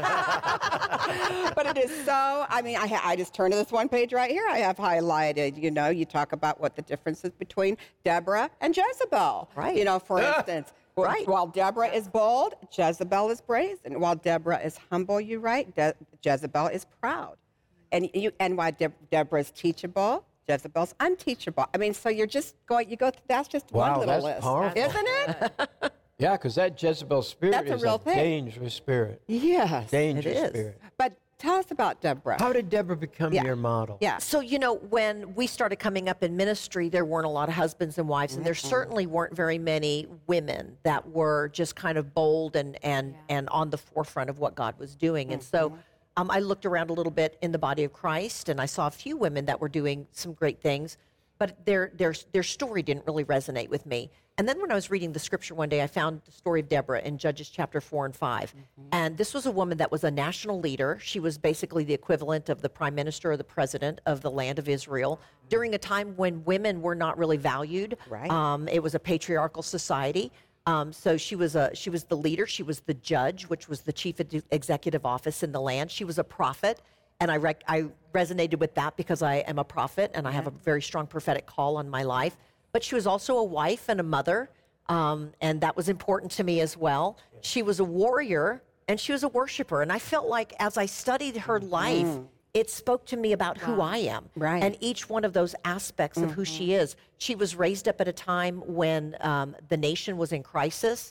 Speaker 3: But it is so. I mean, I just turned to this one page right here. I have highlighted. You talk about what the difference is between Deborah and Jezebel.
Speaker 6: Right.
Speaker 3: For instance.
Speaker 6: Right.
Speaker 3: While Deborah is bold, Jezebel is brazen. While Deborah is humble, you write, Jezebel is proud. And while Deborah is teachable, Jezebel's unteachable. I mean, so you're just going, that's just one
Speaker 2: Wow,
Speaker 3: little
Speaker 2: that's
Speaker 3: list.
Speaker 2: powerful.
Speaker 3: Isn't it?
Speaker 2: Yeah, because that Jezebel spirit
Speaker 3: That's a
Speaker 2: is
Speaker 3: real
Speaker 2: a
Speaker 3: thing.
Speaker 2: dangerous spirit.
Speaker 3: Yes.
Speaker 2: Dangerous
Speaker 6: is.
Speaker 2: spirit.
Speaker 3: But tell us about Deborah.
Speaker 2: How did Deborah become
Speaker 3: Yeah.
Speaker 2: your model?
Speaker 3: Yeah.
Speaker 6: So, when we started coming up in ministry, there weren't a lot of husbands and wives, and there certainly weren't very many women that were just kind of bold and on the forefront of what God was doing. And so I looked around a little bit in the body of Christ, and I saw a few women that were doing some great things, but their story didn't really resonate with me. And then when I was reading the scripture one day, I found the story of Deborah in Judges chapter 4 and 5. And this was a woman that was a national leader. She was basically the equivalent of the prime minister or the president of the land of Israel during a time when women were not really valued.
Speaker 3: Right.
Speaker 6: It was a patriarchal society. So she was the leader. She was the judge, which was the chief executive office in the land. She was a prophet. And I resonated with that because I am a prophet and I have a very strong prophetic call on my life. But she was also a wife and a mother, and that was important to me as well. She was a warrior and she was a worshiper. And I felt like as I studied her life, it spoke to me about who I am.
Speaker 3: Right.
Speaker 6: And each one of those aspects of who she is. She was raised up at a time when the nation was in crisis.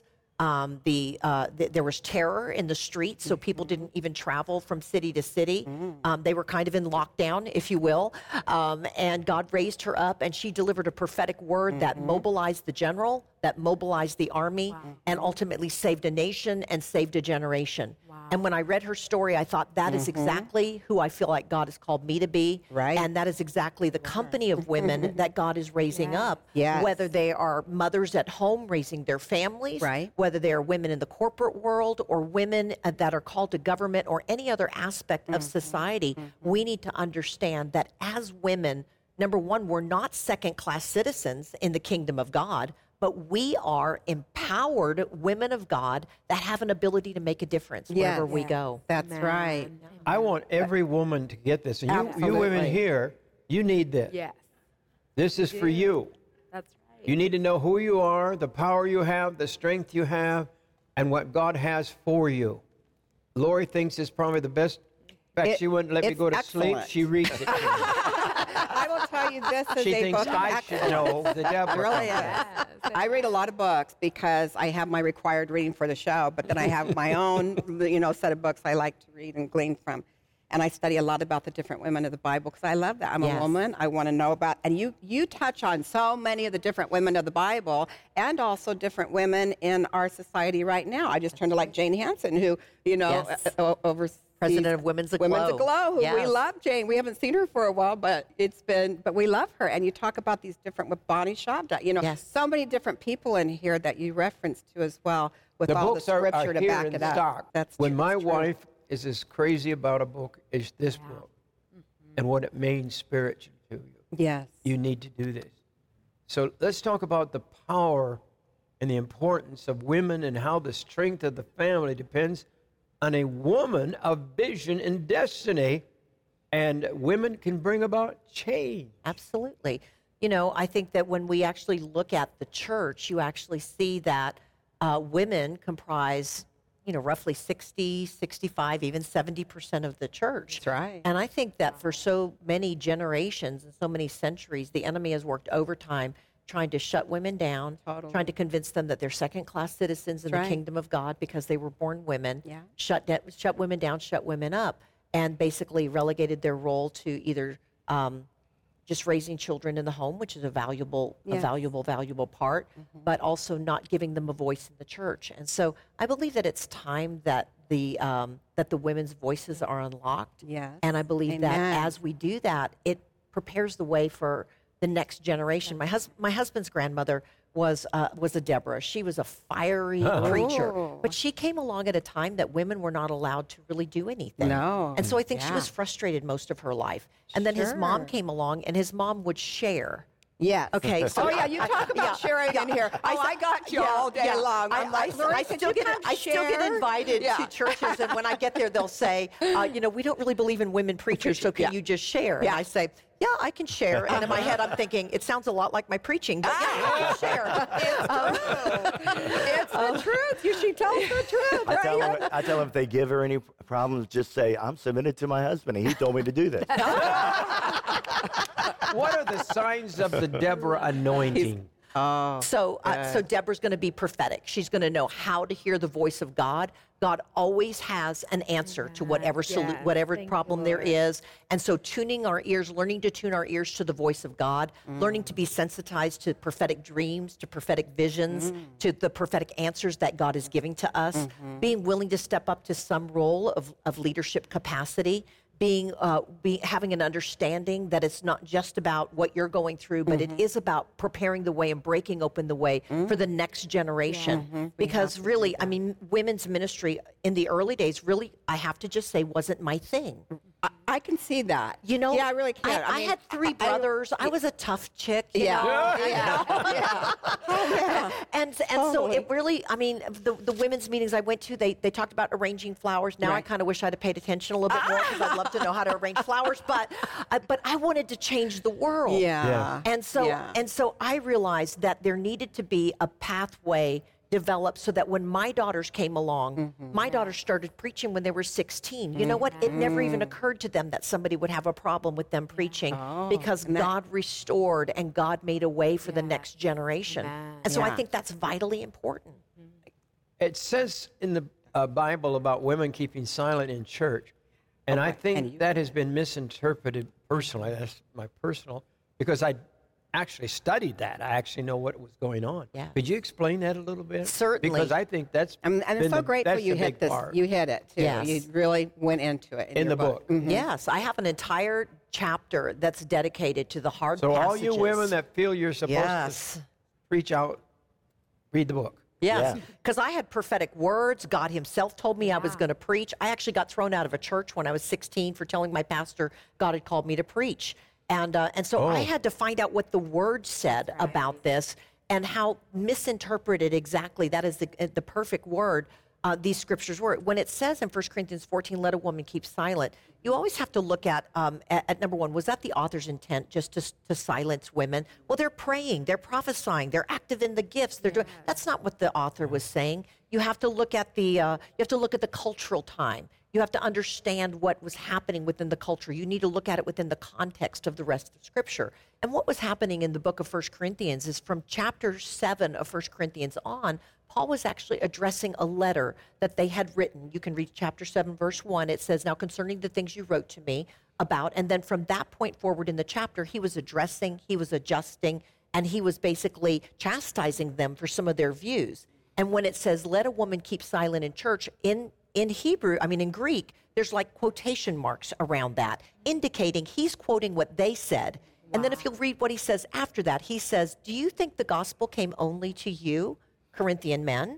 Speaker 6: There was terror in the streets, so people didn't even travel from city to city. They were kind of in lockdown, if you will. And God raised her up, and she delivered a prophetic word that mobilized the general, that mobilized the army, and ultimately saved a nation and saved a generation. And when I read her story, I thought that is exactly who I feel like God has called me to be.
Speaker 3: Right.
Speaker 6: And that is exactly the company of women that God is raising up.
Speaker 3: Yes.
Speaker 6: Whether they are mothers at home raising their families,
Speaker 3: Right.
Speaker 6: whether they are women in the corporate world or women that are called to government or any other aspect of society, we need to understand that as women, number one, we're not second-class citizens in the kingdom of God, but we are empowered women of God that have an ability to make a difference wherever we go.
Speaker 3: That's right.
Speaker 2: I want every woman to get this. And you women
Speaker 3: Absolutely.
Speaker 2: here, you need this.
Speaker 4: Yes,
Speaker 2: This is for you.
Speaker 4: that's right.
Speaker 2: You need to know who you are, the power you have, the strength you have, and what God has for you. Lori thinks it's probably the best. In fact, she wouldn't let me
Speaker 3: it's
Speaker 2: go to sleep.
Speaker 3: excellent.
Speaker 2: She reads it to me.
Speaker 3: I will tell you this as
Speaker 2: She
Speaker 3: a
Speaker 2: thinks
Speaker 3: book of
Speaker 2: I should
Speaker 3: excellence.
Speaker 2: know the devil.
Speaker 3: It really is. I read a lot of books because I have my required reading for the show, but then I have my own, set of books I like to read and glean from. And I study a lot about the different women of the Bible because I love that. I'm
Speaker 6: Yes.
Speaker 3: a woman. I want to know about, and you touch on so many of the different women of the Bible and also different women in our society right now. I just turned to like Jane Hansen, who,
Speaker 6: Yes.
Speaker 3: oversees
Speaker 6: President of Women's Aglow.
Speaker 3: Women's Aglow, who we
Speaker 6: Yes.
Speaker 3: love, Jane. We haven't seen her for a while, but we love her. And you talk about these different, with Bonnie Shabda,
Speaker 6: Yes.
Speaker 3: so many different people in here that you reference to as well, with
Speaker 2: The
Speaker 3: all the
Speaker 2: books are
Speaker 3: scripture to
Speaker 2: here
Speaker 3: back
Speaker 2: in
Speaker 3: it up.
Speaker 2: stock.
Speaker 3: That's
Speaker 2: when
Speaker 3: true,
Speaker 2: my
Speaker 3: that's true.
Speaker 2: wife is as crazy about a book as this book and what it means spiritually to you.
Speaker 3: Yes.
Speaker 2: You need to do this. So let's talk about the power and the importance of women and how the strength of the family depends on a woman of vision and destiny, and women can bring about change.
Speaker 6: Absolutely. I think that when we actually look at the church, you actually see that women comprise, roughly 60, 65, even 70% of the church.
Speaker 3: That's right.
Speaker 6: And I think that for so many generations and so many centuries, the enemy has worked overtime trying to shut women down,
Speaker 3: Totally.
Speaker 6: trying to convince them that they're second-class citizens in the
Speaker 3: right.
Speaker 6: kingdom of God because they were born women,
Speaker 3: Yeah.
Speaker 6: shut women down, shut women up, and basically relegated their role to either just raising children in the home, which is a valuable part, but also not giving them a voice in the church. And so I believe that it's time that that the women's voices are unlocked.
Speaker 3: Yes.
Speaker 6: And I believe that
Speaker 3: Amen.
Speaker 6: as we do that, it prepares the way for the next generation. My husband's grandmother was a Deborah. She was a fiery preacher, but she came along at a time that women were not allowed to really do anything.
Speaker 3: No.
Speaker 6: And so I think she
Speaker 3: Yeah.
Speaker 6: was frustrated most of her life. And then his mom
Speaker 3: Sure.
Speaker 6: came along, and his mom would share.
Speaker 3: Yes.
Speaker 6: Okay, so
Speaker 3: Oh, yeah, you talk about sharing in here. Oh, I got you all day long. I'm like, Lori,
Speaker 6: I
Speaker 3: could
Speaker 6: still
Speaker 3: you
Speaker 6: get
Speaker 3: come
Speaker 6: I still get
Speaker 3: share?
Speaker 6: invited
Speaker 3: Yeah.
Speaker 6: to churches, and when I get there, they'll say, we don't really believe in women preachers, so can you just share?
Speaker 3: Yeah.
Speaker 6: And I say, yeah, I can share. And in my head, I'm thinking, it sounds a lot like my preaching, but yeah, I can share.
Speaker 3: It's the truth. She tells the truth.
Speaker 5: I tell them if they give her any problems, just say, I'm submitted to my husband, and he told me to do this.
Speaker 2: What are the signs of the Deborah anointing?
Speaker 6: So Deborah's going to be prophetic. She's going to know how to hear the voice of God. God always has an answer to whatever whatever problem there is. And so tuning our ears, learning to tune our ears to the voice of God, learning to be sensitized to prophetic dreams, to prophetic visions, to the prophetic answers that God is giving to us, being willing to step up to some role of leadership capacity, having an understanding that it's not just about what you're going through, but it is about preparing the way and breaking open the way for the next generation. Because really, I mean, women's ministry in the early days, really, I have to just say, wasn't my thing.
Speaker 3: I can see that.
Speaker 6: You know,
Speaker 3: yeah, I really can.
Speaker 6: I had three brothers. I was a tough chick. You
Speaker 3: Yeah.
Speaker 6: know?
Speaker 3: Yeah. Yeah.
Speaker 6: And so it really, I mean, the women's meetings I went to, they talked about arranging flowers. Now I kind of wish I'd have paid attention a little bit more because I'd love to know how to arrange flowers. But I wanted to change the world.
Speaker 3: Yeah.
Speaker 6: And so I realized that there needed to be a pathway developed so that when my daughters came along, my daughters started preaching when they were 16. You know what? It never even occurred to them that somebody would have a problem with them preaching because God restored and God made a way for the next generation. And so I think that's vitally important.
Speaker 2: It says in the Bible about women keeping silent in church. And I think that has been misinterpreted personally. That's my personal, because I actually studied that. I actually know what was going on.
Speaker 6: Yeah.
Speaker 2: Could you explain that a little bit?
Speaker 6: Certainly.
Speaker 2: Because I think that's
Speaker 3: And it's so grateful you hit this.
Speaker 2: Part.
Speaker 3: You hit it too.
Speaker 6: Yes.
Speaker 3: You really went into it
Speaker 2: In
Speaker 3: your
Speaker 2: the book.
Speaker 6: Yes, I have an entire chapter that's dedicated to the hard
Speaker 2: So
Speaker 6: passages.
Speaker 2: all you women that feel you're supposed
Speaker 6: Yes.
Speaker 2: to preach out, read the book.
Speaker 6: Yes,
Speaker 5: Yeah.
Speaker 6: because I had prophetic words. God himself told me I was going to preach. I actually got thrown out of a church when I was 16 for telling my pastor God had called me to preach. And so I had to find out what the word said about this and how misinterpreted exactly, that is the perfect word, these scriptures were. When it says in 1 Corinthians 14, let a woman keep silent, you always have to look at number one, was that the author's intent just to silence women? Well, they're praying, they're prophesying, they're active in the gifts. They're doing. That's not what the author was saying. You have to look at the cultural time. You have to understand what was happening within the culture. You need to look at it within the context of the rest of Scripture. And what was happening in the book of 1 Corinthians is from chapter 7 of 1 Corinthians on, Paul was actually addressing a letter that they had written. You can read chapter 7, verse 1. It says, now concerning the things you wrote to me about, and then from that point forward in the chapter, he was addressing, he was adjusting, and he was basically chastising them for some of their views. And when it says, let a woman keep silent in church, in Hebrew, in Greek, there's like quotation marks around that, indicating he's quoting what they said. Wow. And then if you'll read what he says after that, he says, do you think the gospel came only to you, Corinthian men?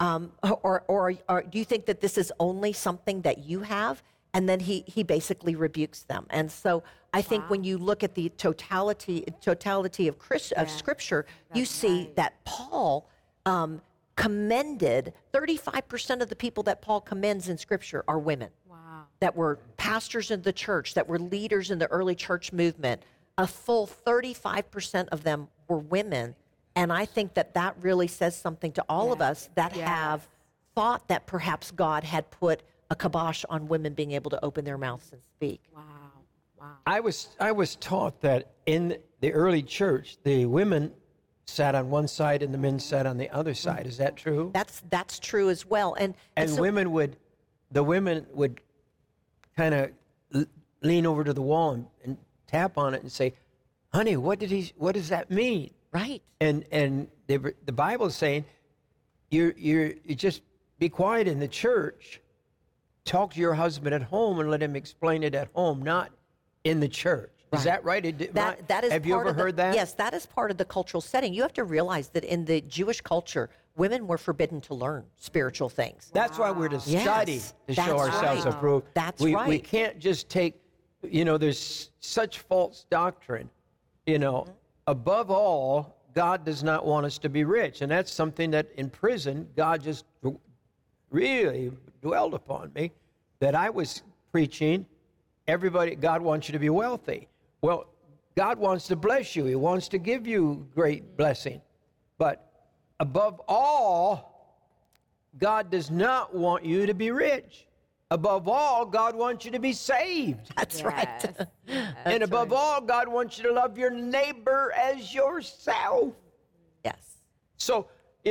Speaker 6: Or do you think that this is only something that you have? And then he basically rebukes them. And so I think when you look at the totality of Scripture, you see that Paul commended 35% of the people that Paul commends in Scripture are women. Wow. That were pastors in the church, that were leaders in the early church movement. A full 35% of them were women. And I think that really says something to all of us that have thought that perhaps God had put a kibosh on women being able to open their mouths and speak. Wow.
Speaker 2: I was taught that in the early church, the women sat on one side and the men sat on the other side. Is that true?
Speaker 6: That's true as well. And so,
Speaker 2: the women would kind of lean over to the wall and tap on it and say, honey, what does that mean?
Speaker 6: Right.
Speaker 2: And the Bible's saying, you just be quiet in the church talk to your husband at home and let him explain it at home, not in the church. Is that right?
Speaker 6: That is
Speaker 2: have you
Speaker 6: part
Speaker 2: ever
Speaker 6: of the,
Speaker 2: heard that?
Speaker 6: Yes, that is part of the cultural setting. You have to realize that in the Jewish culture, women were forbidden to learn spiritual things.
Speaker 2: That's why we're to study
Speaker 6: Yes,
Speaker 2: to show
Speaker 6: that's
Speaker 2: ourselves
Speaker 6: right.
Speaker 2: approved.
Speaker 6: That's
Speaker 2: We
Speaker 6: right.
Speaker 2: can't just take, there's such false doctrine. Above all, God does not want us to be rich. And that's something that in prison, God just really dwelled upon me, that I was preaching, God wants you to be wealthy. Well, God wants to bless you. He wants to give you great blessing. But above all, God does not want you to be rich. Above all, God wants you to be saved.
Speaker 6: That's right.
Speaker 2: And above all, God wants you to love your neighbor as yourself.
Speaker 6: Yes.
Speaker 2: So,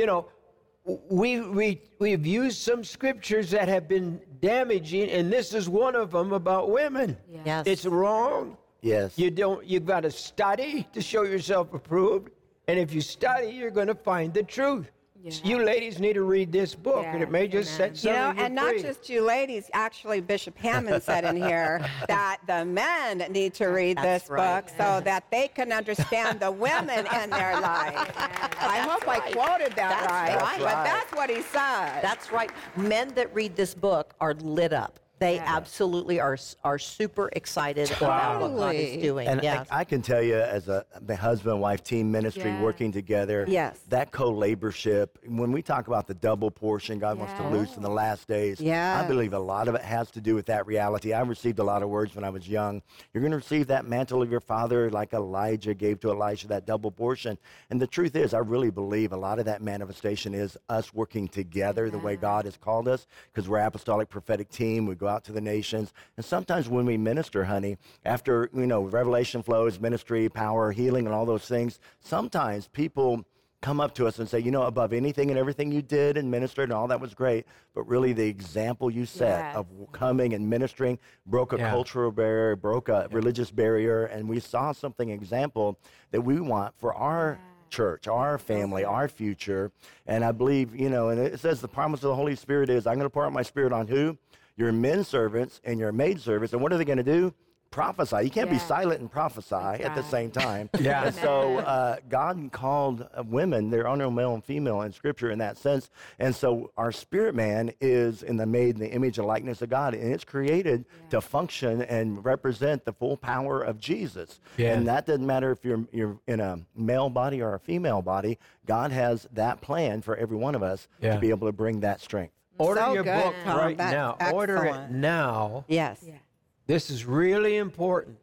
Speaker 2: we've used some scriptures that have been damaging, and this is one of them about women.
Speaker 6: Yes.
Speaker 2: It's wrong.
Speaker 5: Yes.
Speaker 2: You've got to study to show yourself approved. And if you study, you're going to find the truth. You ladies need to read this book, and it may just set some of you
Speaker 3: and not
Speaker 2: free.
Speaker 3: just you ladies. Actually, Bishop Hammond said in here that the men need to read
Speaker 6: That's
Speaker 3: this
Speaker 6: right.
Speaker 3: book so that they can understand the women in their life. I hope I quoted that
Speaker 6: That's right.
Speaker 3: but that's what he said.
Speaker 6: That's right. Men that read this book are lit up. They absolutely are super excited about what God is doing.
Speaker 5: And
Speaker 6: yes.
Speaker 5: I can tell you, as a husband-wife team ministry working together, that co-laborship, when we talk about the double portion God wants to loose in the last days, I believe a lot of it has to do with that reality. I received a lot of words when I was young. You're going to receive that mantle of your father like Elijah gave to Elisha, that double portion. And the truth is, I really believe a lot of that manifestation is us working together the way God has called us, because we're apostolic prophetic team. We go out to the nations. And sometimes when we minister, honey, after, revelation flows, ministry, power, healing, and all those things, sometimes people come up to us and say, above anything and everything you did and ministered and all that was great, but really the example you set of coming and ministering broke a cultural barrier, broke a religious barrier, and we saw something example that we want for our church, our family, our future. And I believe, and it says the promise of the Holy Spirit is, I'm going to pour out my spirit on who? Your men servants and your maid servants. And what are they going to do? Prophesy. You can't be silent and prophesy at the same time. And so God called women, there are no male and female in Scripture in that sense. And so our spirit man is in the image and likeness of God, and it's created to function and represent the full power of Jesus. And that doesn't matter if you're in a male body or a female body. God has that plan for every one of us to be able to bring that strength.
Speaker 2: Order
Speaker 3: So
Speaker 2: your
Speaker 3: good,
Speaker 2: book
Speaker 3: Tom.
Speaker 2: right
Speaker 3: That's
Speaker 2: now. Order it
Speaker 3: excellent.
Speaker 2: now.
Speaker 3: Yes.
Speaker 2: This is really important.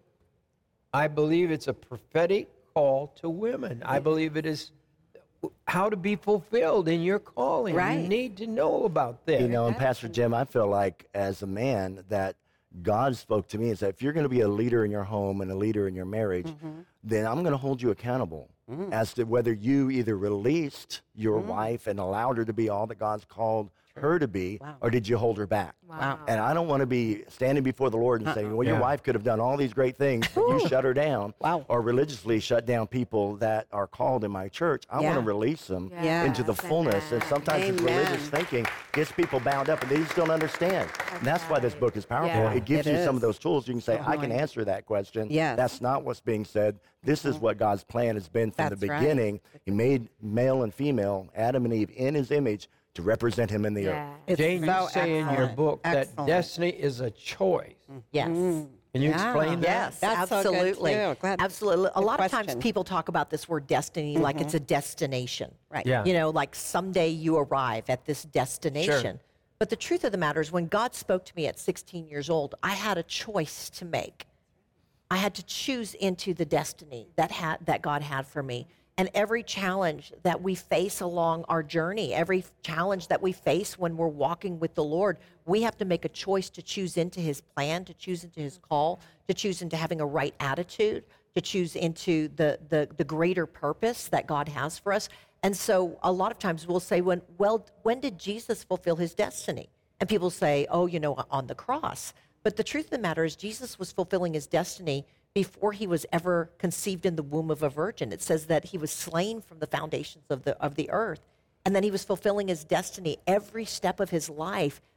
Speaker 2: I believe it's a prophetic call to women. I believe it is how to be fulfilled in your calling.
Speaker 3: Right.
Speaker 2: You need to know about this.
Speaker 5: And Pastor Jim, I feel like as a man that God spoke to me and said, if you're going to be a leader in your home and a leader in your marriage, then I'm going to hold you accountable as to whether you either released your wife and allowed her to be all that God's called her to be, or did you hold her back? And I don't want to be standing before the Lord and saying, well, your wife could have done all these great things, but you shut her down, or religiously shut down people that are called in my church. I want to release them into the fullness. And sometimes this religious thinking gets people bound up, and they just don't understand. And that's why this book is powerful. It gives you some of those tools. You can say, I can answer that question. That's not what's being said. This is what God's plan has been from the beginning. He made male and female, Adam and Eve, in his image, to represent him in the earth.
Speaker 2: Jane, you say in your book that destiny is a choice.
Speaker 6: Yes.
Speaker 2: Can you explain that?
Speaker 6: Yes,
Speaker 3: That's so good,
Speaker 6: absolutely.
Speaker 3: too. Glad-
Speaker 6: Absolutely. A
Speaker 3: good
Speaker 6: lot of
Speaker 3: question.
Speaker 6: times people talk about this word destiny like it's a destination.
Speaker 3: Right.
Speaker 2: Yeah.
Speaker 6: Like someday you arrive at this destination. But the truth of the matter is when God spoke to me at 16 years old, I had a choice to make. I had to choose into the destiny that God had for me. And every challenge that we face along our journey, every challenge that we face when we're walking with the Lord, we have to make a choice to choose into his plan, to choose into his call, to choose into having a right attitude, to choose into the greater purpose that God has for us. And so a lot of times we'll say, when did Jesus fulfill his destiny? And people say, on the cross. But the truth of the matter is Jesus was fulfilling his destiny before he was ever conceived in the womb of a virgin. It says that he was slain from the foundations of the earth. And then he was fulfilling his destiny every step of his life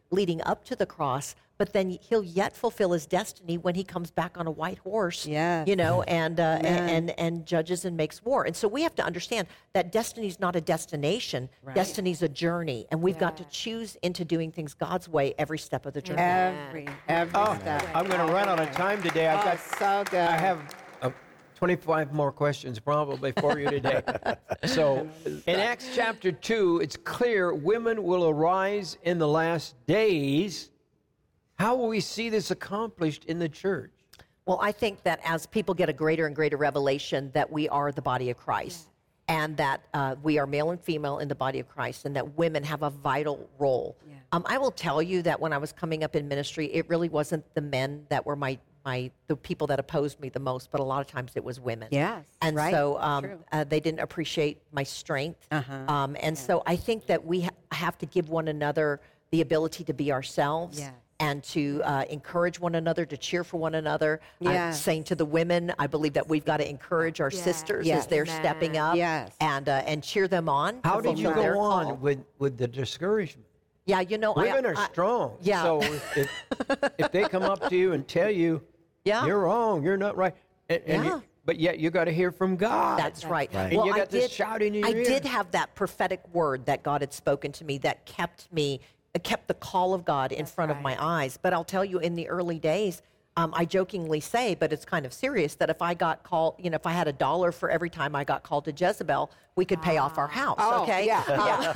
Speaker 6: leading up to the cross, but then he'll yet fulfill his destiny when he comes back on a white horse,
Speaker 3: Yes.
Speaker 6: you know, and judges and makes war. And so we have to understand that destiny is not a destination. Destiny's a journey, and we've got to choose into doing things God's way every step of the journey.
Speaker 3: Every step.
Speaker 2: I'm going to run out of time today. I've got
Speaker 3: So good.
Speaker 2: I have 25 more questions probably for you today. So in Acts chapter 2, it's clear women will arise in the last days. How will we see this accomplished in the church?
Speaker 6: Well, I think that as people get a greater and greater revelation that we are the body of Christ, and that we are male and female in the body of Christ, and that women have a vital role. I will tell you that when I was coming up in ministry, it really wasn't the men that were the people that opposed me the most, but a lot of times it was women.
Speaker 3: Yes,
Speaker 6: And
Speaker 3: right.
Speaker 6: so
Speaker 3: True.
Speaker 6: they didn't appreciate my strength. And so I think that we have to give one another the ability to be ourselves.
Speaker 3: Yes.
Speaker 6: And to encourage one another, to cheer for one another. I'm
Speaker 3: Yes.
Speaker 6: saying to the women, I believe that we've got to encourage our sisters
Speaker 3: Yes.
Speaker 6: as they're
Speaker 4: Amen.
Speaker 6: stepping up,
Speaker 3: Yes.
Speaker 6: and cheer them on.
Speaker 2: How
Speaker 6: to
Speaker 2: did you
Speaker 6: fulfill their
Speaker 2: go
Speaker 6: call.
Speaker 2: on with the discouragement?
Speaker 6: Yeah, you know,
Speaker 2: Women are strong.
Speaker 6: yeah.
Speaker 2: So if they come up to you and tell you,
Speaker 6: Yeah.
Speaker 2: you're wrong, you're not right, but yet you got to hear from God.
Speaker 6: That's right.
Speaker 2: And you got this shout in your
Speaker 6: I
Speaker 2: ear.
Speaker 6: did have that prophetic word that God had spoken to me that kept the call of God in front of my eyes. But I'll tell you, in the early days, I jokingly say, but it's kind of serious, that if I got called, if I had $1 for every time I got called to Jezebel, we could pay off our house. Okay.
Speaker 3: Yeah.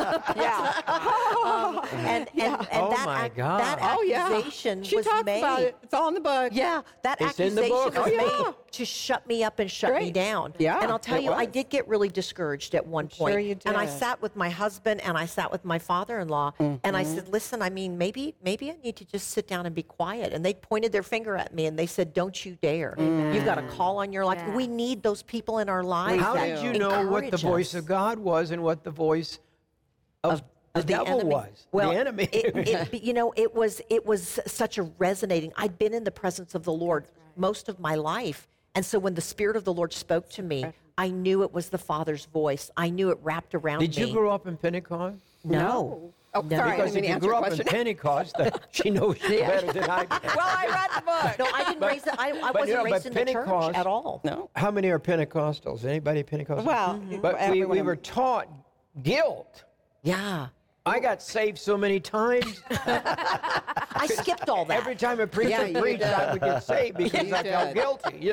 Speaker 6: And
Speaker 2: Oh,
Speaker 6: that
Speaker 2: my God.
Speaker 6: that
Speaker 3: Oh, yeah.
Speaker 6: accusation
Speaker 3: She
Speaker 6: was
Speaker 3: talks
Speaker 6: made.
Speaker 3: about it. It's all in the book.
Speaker 6: Yeah, that
Speaker 2: It's in the
Speaker 6: accusation
Speaker 2: book.
Speaker 6: was
Speaker 3: Oh, yeah.
Speaker 6: made to shut me up and shut me
Speaker 3: Great.
Speaker 6: down.
Speaker 3: Yeah,
Speaker 6: and I'll tell
Speaker 3: it
Speaker 6: you, I
Speaker 3: was.
Speaker 6: did get really discouraged at one point.
Speaker 3: sure you
Speaker 6: And I
Speaker 3: did.
Speaker 6: sat with my husband and I sat with my father-in-law, and I
Speaker 3: Mm-hmm.
Speaker 6: said, "Listen, I mean, maybe I need to just sit down and be quiet." And they pointed their finger at me and they said, "Don't you dare! You've got a call on your life."
Speaker 4: Yeah.
Speaker 6: We need those people in our lives.
Speaker 2: How
Speaker 6: that
Speaker 2: did you know what the
Speaker 6: encourage
Speaker 2: voice
Speaker 6: us.
Speaker 2: of God was and what the voice of the devil
Speaker 6: enemy.
Speaker 2: was?
Speaker 6: Well,
Speaker 2: the enemy.
Speaker 6: it was such a resonating. I'd been in the presence of the Lord most of my life. And so when the Spirit of the Lord spoke to me, I knew it was the Father's voice. I knew it wrapped around me.
Speaker 2: Did you grow up in Pentecost?
Speaker 6: No.
Speaker 3: Oh,
Speaker 6: No.
Speaker 3: sorry, I
Speaker 2: Because
Speaker 3: didn't mean
Speaker 2: if
Speaker 3: to
Speaker 2: you
Speaker 3: answer
Speaker 2: grew
Speaker 3: your
Speaker 2: up in
Speaker 3: question.
Speaker 2: Pentecost, she knows you better than I do.
Speaker 3: Well, I read the book.
Speaker 6: No, I didn't raise it. I wasn't raised in the church
Speaker 2: Pentecost-
Speaker 6: at all.
Speaker 3: No.
Speaker 2: How many are Pentecostals? Anybody Pentecostal?
Speaker 3: Well,
Speaker 2: but
Speaker 3: everyone-
Speaker 2: we were taught guilt.
Speaker 6: Yeah.
Speaker 2: I got saved so many times.
Speaker 6: I skipped all that.
Speaker 2: Every time a preacher
Speaker 3: Yeah, you
Speaker 2: preached,
Speaker 3: did.
Speaker 2: I would get saved because
Speaker 3: You
Speaker 2: I felt
Speaker 3: did.
Speaker 2: guilty,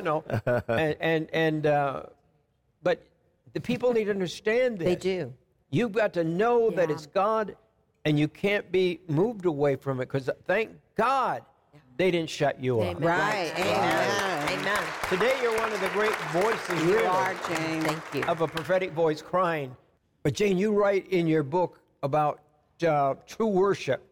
Speaker 2: But the people need to understand this.
Speaker 6: They do.
Speaker 2: You've got to know that it's God, and you can't be moved away from it. Because thank God they didn't shut you up.
Speaker 4: Amen.
Speaker 3: Right. Amen.
Speaker 6: Amen.
Speaker 2: Today you're one of the great voices,
Speaker 3: You
Speaker 2: really,
Speaker 3: are, Jane.
Speaker 6: Thank you.
Speaker 2: of a prophetic voice crying. But Jane, you write in your book about true worship.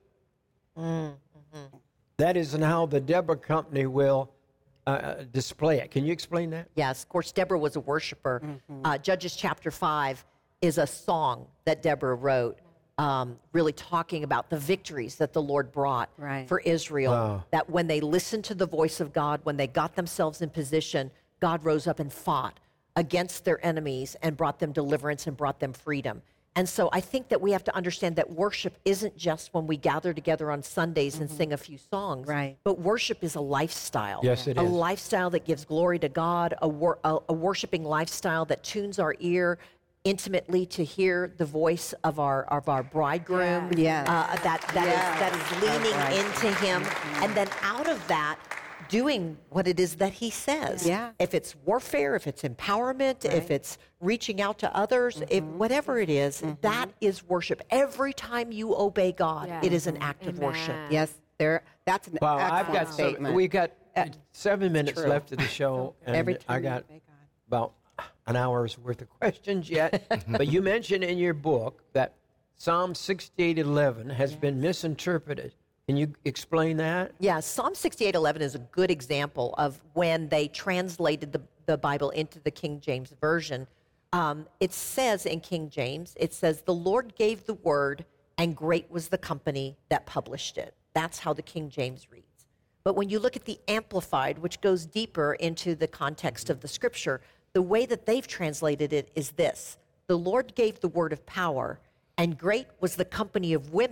Speaker 2: That is how the Deborah Company will display it. Can you explain that?
Speaker 6: Yes, of course, Deborah was a worshiper. Judges chapter 5 is a song that Deborah wrote, really talking about the victories that the Lord brought
Speaker 3: Right.
Speaker 6: for Israel.
Speaker 2: Wow.
Speaker 6: That when they listened to the voice of God, when they got themselves in position, God rose up and fought against their enemies and brought them deliverance and brought them freedom. And so I think that we have to understand that worship isn't just when we gather together on Sundays and sing a few songs.
Speaker 3: Right.
Speaker 6: But worship is a lifestyle.
Speaker 2: Yes, it
Speaker 6: a
Speaker 2: is.
Speaker 6: lifestyle that gives glory to God, a worshiping lifestyle that tunes our ear intimately to hear the voice of our bridegroom.
Speaker 3: Yes.
Speaker 6: That is leaning
Speaker 3: right.
Speaker 6: into Him, and then out of that, doing what it is that He says.
Speaker 3: Yeah.
Speaker 6: If it's warfare, if it's empowerment, if it's reaching out to others, if whatever it is, that is worship. Every time you obey God,
Speaker 4: Yeah.
Speaker 6: it is an act of worship.
Speaker 4: Amen.
Speaker 3: Yes, that's an
Speaker 2: Well,
Speaker 3: excellent
Speaker 2: I've got
Speaker 3: statement.
Speaker 2: we got 7 minutes
Speaker 3: true.
Speaker 2: left of the show, and
Speaker 3: Every
Speaker 2: I
Speaker 3: time you
Speaker 2: got
Speaker 3: obey God.
Speaker 2: about an hour's worth of questions yet. But you mentioned in your book that Psalm 68:11 has been misinterpreted. Can you explain that?
Speaker 6: Yeah, Psalm 68:11 is a good example of when they translated the Bible into the King James Version. It says in King James, it says, "The Lord gave the word, and great was the company that published it." That's how the King James reads. But when you look at the Amplified, which goes deeper into the context of the Scripture, the way that they've translated it is this: "The Lord gave the word of power, and great was the company of women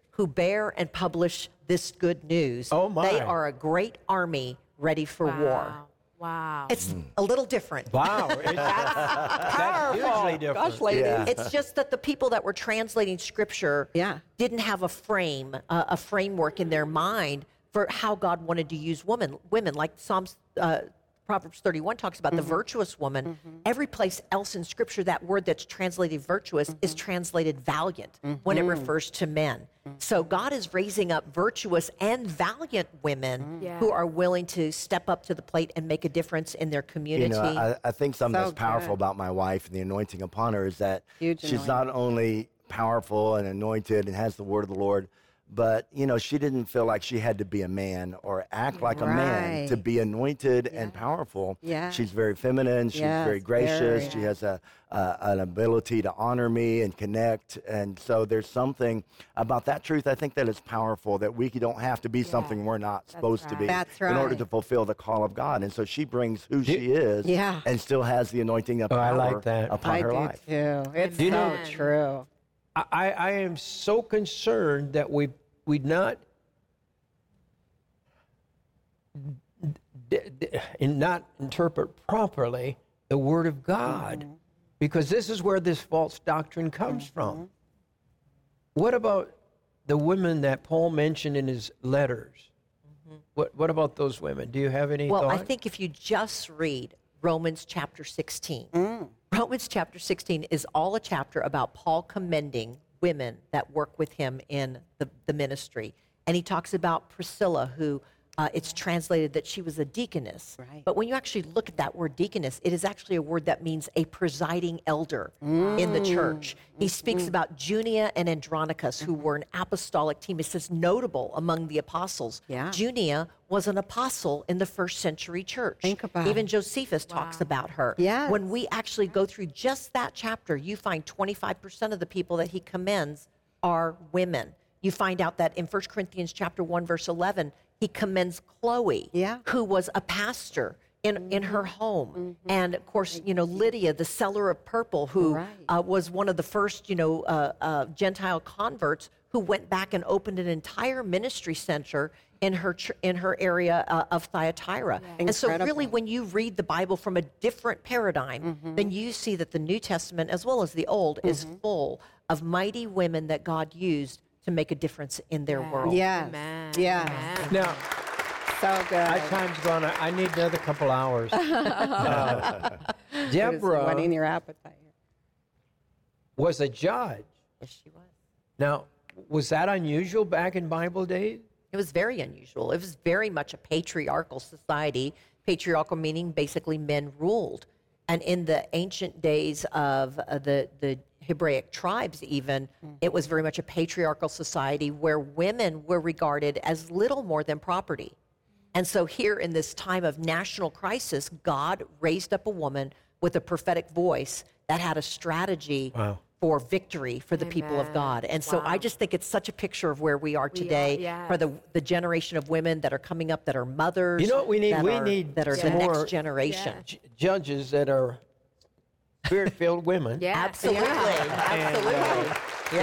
Speaker 6: who bear and publish this good news.
Speaker 2: Oh, my.
Speaker 6: They are a great army ready for war.
Speaker 4: Wow.
Speaker 6: It's a little different.
Speaker 2: Wow. That's hugely different.
Speaker 3: Gosh, ladies.
Speaker 5: Yeah.
Speaker 6: It's just that the people that were translating scripture didn't have a framework in their mind for how God wanted to use women. Like Proverbs 31 talks about the virtuous woman. Every place else in scripture, that word that's translated virtuous is translated valiant when it refers to men. So God is raising up virtuous and valiant women who are willing to step up to the plate and make a difference in their community.
Speaker 5: You know, I think something
Speaker 3: So
Speaker 5: that's powerful
Speaker 3: good.
Speaker 5: about my wife and the anointing upon her is that
Speaker 3: Huge
Speaker 5: she's
Speaker 3: anointing.
Speaker 5: not only powerful and anointed and has the word of the Lord, but, you know, she didn't feel like she had to be a man or act like a man to
Speaker 3: Right.
Speaker 5: be anointed and powerful.
Speaker 3: Yeah.
Speaker 5: She's very feminine. She's
Speaker 3: Yes,
Speaker 5: very gracious.
Speaker 3: very.
Speaker 5: She has an ability to honor me and connect. And so there's something about that truth, I think, that is powerful, that we don't have to be something we're not supposed to be
Speaker 3: That's
Speaker 5: in order
Speaker 3: right.
Speaker 5: to fulfill the call of God. And so she brings who she is
Speaker 3: Yeah.
Speaker 5: and still has the anointing of
Speaker 2: Oh, I
Speaker 5: power
Speaker 2: like that.
Speaker 5: upon
Speaker 3: I
Speaker 5: her
Speaker 3: do
Speaker 5: life.
Speaker 3: too. It's
Speaker 2: You
Speaker 3: so
Speaker 2: know-
Speaker 3: true.
Speaker 2: I am so concerned that we'd not not interpret properly the Word of God, because this is where this false doctrine comes from. What about the women that Paul mentioned in his letters? What about those women? Do you have any
Speaker 6: Well,
Speaker 2: thought?
Speaker 6: I think if you just read Romans chapter 16, Romans chapter 16 is all a chapter about Paul commending women that work with him in the ministry. And he talks about Priscilla, who it's translated that she was a deaconess.
Speaker 3: Right.
Speaker 6: But when you actually look at that word deaconess, it is actually a word that means a presiding elder in the church. He speaks about Junia and Andronicus, who were an apostolic team. It says notable among the apostles.
Speaker 3: Yeah.
Speaker 6: Junia was an apostle in the first century church.
Speaker 3: Think about
Speaker 6: Even
Speaker 3: it.
Speaker 6: Josephus talks about her.
Speaker 3: Yes.
Speaker 6: When we actually go through just that chapter, you find 25% of the people that he commends are women. You find out that in 1 Corinthians chapter 1, verse 11, he commends Chloe, who was a pastor in her home. And of course, you know, Lydia, the seller of purple, who was one of the first, Gentile converts who went back and opened an entire ministry center in her area of Thyatira. And so really, when you read the Bible from a different paradigm, then you see that the New Testament, as well as the Old, is full of mighty women that God used to make a difference in their world.
Speaker 3: Yes.
Speaker 4: Amen.
Speaker 3: Yes.
Speaker 4: Amen.
Speaker 2: now,
Speaker 3: So good.
Speaker 2: my time's gone. I need another couple hours.
Speaker 3: Whetting
Speaker 2: Deborah
Speaker 3: your appetite.
Speaker 2: was a judge.
Speaker 6: Yes, she was.
Speaker 2: Now, was that unusual back in Bible days?
Speaker 6: It was very unusual. It was very much a patriarchal society. Patriarchal meaning basically men ruled. And in the ancient days of the Hebraic tribes even, it was very much a patriarchal society where women were regarded as little more than property. And so here in this time of national crisis, God raised up a woman with a prophetic voice that had a strategy for victory for the people of God. And so I just think it's such a picture of where we are today for the generation of women that are coming up that are mothers.
Speaker 2: You know what we need?
Speaker 6: That
Speaker 2: We
Speaker 6: are,
Speaker 2: need
Speaker 6: that are the
Speaker 2: some more
Speaker 6: next generation.
Speaker 2: Judges that are spirit-filled women.
Speaker 4: Yeah.
Speaker 6: Absolutely. Absolutely.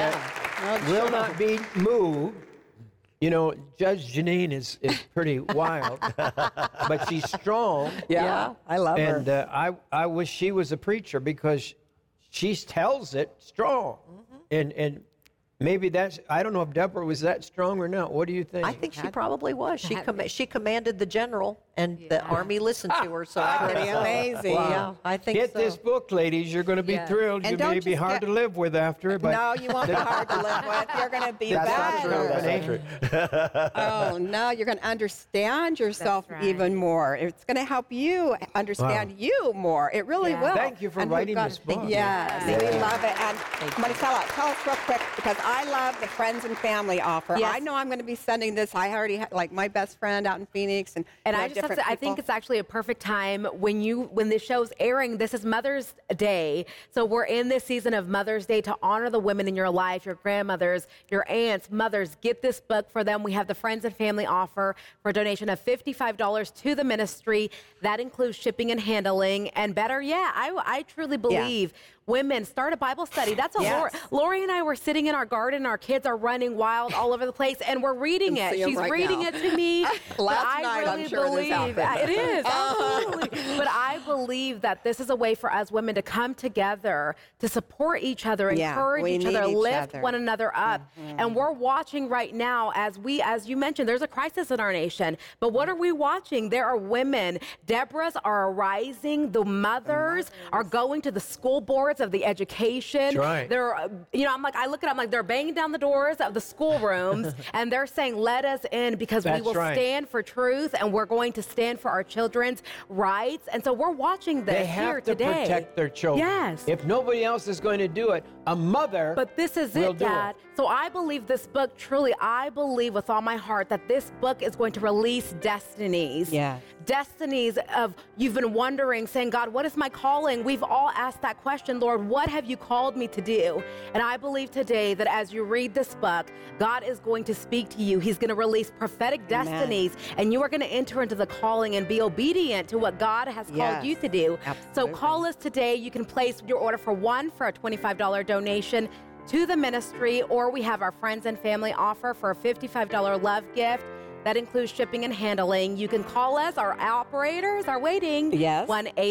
Speaker 2: That will not be moved. You know, Judge Janine is pretty wild, but she's strong.
Speaker 3: Yeah. I love her.
Speaker 2: And I wish she was a preacher because she tells it strong. And maybe that's, I don't know if Deborah was that strong or not. What do you think?
Speaker 6: I think she probably was. She commanded the general, and the army listened to her. So I
Speaker 3: Pretty
Speaker 6: think so.
Speaker 3: amazing.
Speaker 6: Yeah, I think
Speaker 2: Get
Speaker 6: so.
Speaker 2: this book, ladies. You're going to be thrilled.
Speaker 3: And
Speaker 2: You
Speaker 3: don't
Speaker 2: may be
Speaker 3: just
Speaker 2: hard
Speaker 3: get-
Speaker 2: to live with after, but
Speaker 3: No, you won't be hard to live with. You're going to be
Speaker 5: That's not true.
Speaker 3: better.
Speaker 5: That's not true.
Speaker 3: Oh, no, you're going to understand yourself
Speaker 4: right.
Speaker 3: even more. It's going to help you understand you more. It really will.
Speaker 2: Thank you for
Speaker 3: And we've
Speaker 2: writing
Speaker 3: got-
Speaker 2: this book.
Speaker 3: Yes, we love it. And Marcella, tell us real quick, because I love the friends and family offer.
Speaker 4: Yes.
Speaker 3: I know I'm going to be sending this. I already have, like, my best friend out in Phoenix. And
Speaker 4: I just have to, I think it's actually a perfect time when this show's airing. This is Mother's Day. So we're in this season of Mother's Day to honor the women in your life, your grandmothers, your aunts, mothers. Get this book for them. We have the friends and family offer for a donation of $55 to the ministry. That includes shipping and handling. And better yet, I truly believe women start a Bible study. That's what
Speaker 3: Yes.
Speaker 4: Lori and I were sitting in our garden. Our kids are running wild all over the place, and we're reading it.
Speaker 3: see 'em
Speaker 4: She's
Speaker 3: right
Speaker 4: reading
Speaker 3: now.
Speaker 4: it to me. But
Speaker 3: Last
Speaker 4: I
Speaker 3: night,
Speaker 4: really
Speaker 3: I'm sure it is out
Speaker 4: believe
Speaker 3: there.
Speaker 4: it is absolutely. But I believe that this is a way for us women to come together, to support each other,
Speaker 3: Yeah,
Speaker 4: encourage
Speaker 3: we
Speaker 4: each
Speaker 3: need
Speaker 4: other,
Speaker 3: each
Speaker 4: lift
Speaker 3: other.
Speaker 4: one another up. And we're watching right now as you mentioned, there's a crisis in our nation. But what are we watching? There are women. Deborahs are arising. The mothers are going to the school boards of the education.
Speaker 2: That's right.
Speaker 4: They're, I look at them like they're banging down the doors of the schoolrooms and they're saying, let us in because we
Speaker 2: That's
Speaker 4: will
Speaker 2: right.
Speaker 4: stand for truth and we're going to stand for our children's rights. And so we're watching this
Speaker 2: They
Speaker 4: here
Speaker 2: have to
Speaker 4: today.
Speaker 2: protect their children.
Speaker 4: Yes.
Speaker 2: If nobody else is going to do it, a mother
Speaker 4: But this is
Speaker 2: will
Speaker 4: it,
Speaker 2: do
Speaker 4: Dad. So I believe this book, truly, I believe with all my heart that this book is going to release destinies.
Speaker 3: Yes.
Speaker 4: Destinies of, you've been wondering, saying, God, what is my calling? We've all asked that question, Lord, what have you called me to do? And I believe today that as you read this book, God is going to speak to you. He's going to release prophetic destinies, and you are going to enter into the calling and be obedient to what God has called
Speaker 3: Yes.
Speaker 4: you to do. So
Speaker 3: Absolutely.
Speaker 4: call us today. You can place your order for a $25 donation to the ministry, or we have our friends and family offer for a $55 love gift. That includes shipping and handling. You can call us. Our operators are waiting.
Speaker 3: Yes.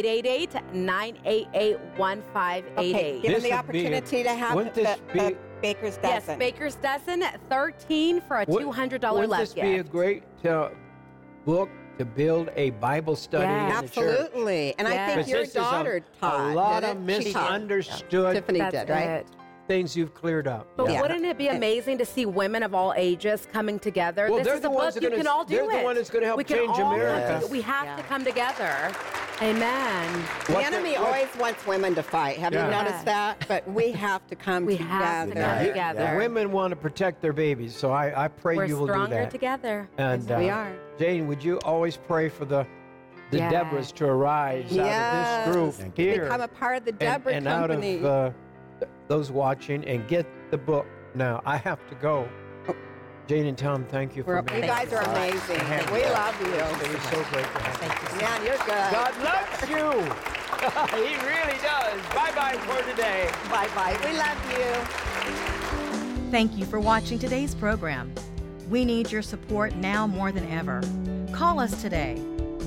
Speaker 4: 1-888-988-1588.
Speaker 3: Okay, give
Speaker 2: This
Speaker 3: them the
Speaker 2: would be a-
Speaker 3: opportunity to have
Speaker 2: wouldn't
Speaker 3: the
Speaker 2: this be-
Speaker 3: Baker's
Speaker 4: Yes,
Speaker 3: dozen.
Speaker 4: Baker's Dozen, 13 for a $200
Speaker 2: Wouldn't
Speaker 4: love
Speaker 2: this
Speaker 4: gift.
Speaker 2: be a great book to build a Bible study
Speaker 4: Yes.
Speaker 2: in the church?
Speaker 3: Absolutely. And I
Speaker 4: Yes.
Speaker 3: think
Speaker 2: Because
Speaker 3: your
Speaker 2: this is
Speaker 3: daughter taught.
Speaker 2: a lot
Speaker 3: did
Speaker 2: of
Speaker 3: it? She taught.
Speaker 2: misunderstood
Speaker 3: Tiffany
Speaker 4: That's
Speaker 3: did, right?
Speaker 4: it.
Speaker 2: things you've cleared up.
Speaker 4: But
Speaker 3: Yeah.
Speaker 4: wouldn't it be amazing to see women of all ages coming together?
Speaker 2: Well,
Speaker 4: This
Speaker 2: they're
Speaker 4: is
Speaker 2: the
Speaker 4: a
Speaker 2: ones
Speaker 4: book
Speaker 2: that are
Speaker 4: you
Speaker 2: gonna-
Speaker 4: can all do
Speaker 2: they're the
Speaker 4: it.
Speaker 2: one that's gonna help
Speaker 4: We can
Speaker 2: change
Speaker 4: all come
Speaker 2: America.
Speaker 4: together. We have to come together. Amen.
Speaker 3: The
Speaker 2: What
Speaker 3: enemy
Speaker 2: what-
Speaker 3: always wants women to fight. Have
Speaker 2: Yeah.
Speaker 3: you noticed that? But we have to come
Speaker 4: We
Speaker 3: together.
Speaker 4: have to come
Speaker 5: Yeah.
Speaker 4: together.
Speaker 2: The women want to protect their babies, so I pray
Speaker 4: We're
Speaker 2: you will do
Speaker 4: stronger
Speaker 2: that.
Speaker 4: together.
Speaker 2: And
Speaker 3: we are.
Speaker 2: Jane, would you always pray for the
Speaker 4: Yes.
Speaker 2: Deborahs to arise out of this group
Speaker 5: Thank
Speaker 2: here
Speaker 3: Become a part of the Deborah
Speaker 2: and out
Speaker 3: company.
Speaker 2: of those watching, and get the book now. I have to go. Jane and Tom, thank you for
Speaker 3: you
Speaker 2: being
Speaker 3: guys are amazing.
Speaker 2: Thank
Speaker 3: We
Speaker 2: you.
Speaker 3: love
Speaker 2: It
Speaker 3: you.
Speaker 2: was so great to have you.
Speaker 3: Man, you're good.
Speaker 2: God loves you. He really does. Bye-bye for today.
Speaker 3: Bye-bye. We love you.
Speaker 1: Thank you for watching today's program. We need your support now more than ever. Call us today,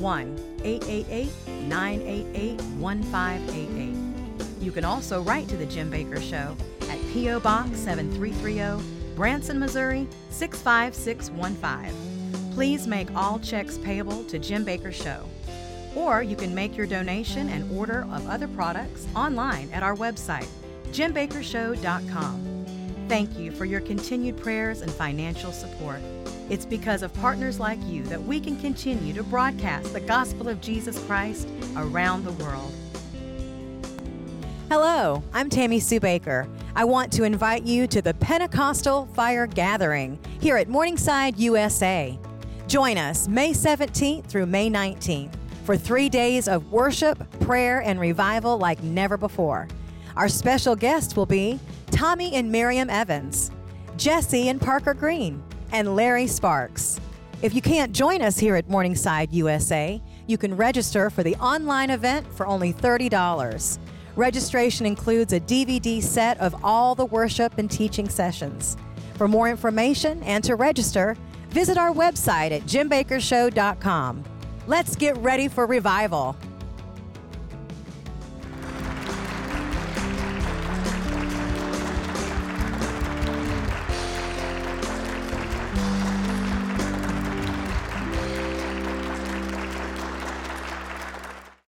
Speaker 1: 1-888-988-1588. You can also write to The Jim Baker Show at P.O. Box 7330, Branson, Missouri 65615. Please make all checks payable to Jim Baker Show. Or you can make your donation and order of other products online at our website, jimbakershow.com. Thank you for your continued prayers and financial support. It's because of partners like you that we can continue to broadcast the gospel of Jesus Christ around the world. Hello, I'm Tammy Sue Baker. I want to invite you to the Pentecostal Fire Gathering here at Morningside, USA. Join us May 17th through May 19th for 3 days of worship, prayer, and revival like never before. Our special guests will be Tommy and Miriam Evans, Jesse and Parker Green, and Larry Sparks. If you can't join us here at Morningside, USA, you can register for the online event for only $30. Registration includes a DVD set of all the worship and teaching sessions. For more information and to register, visit our website at jimbakershow.com. Let's get ready for revival.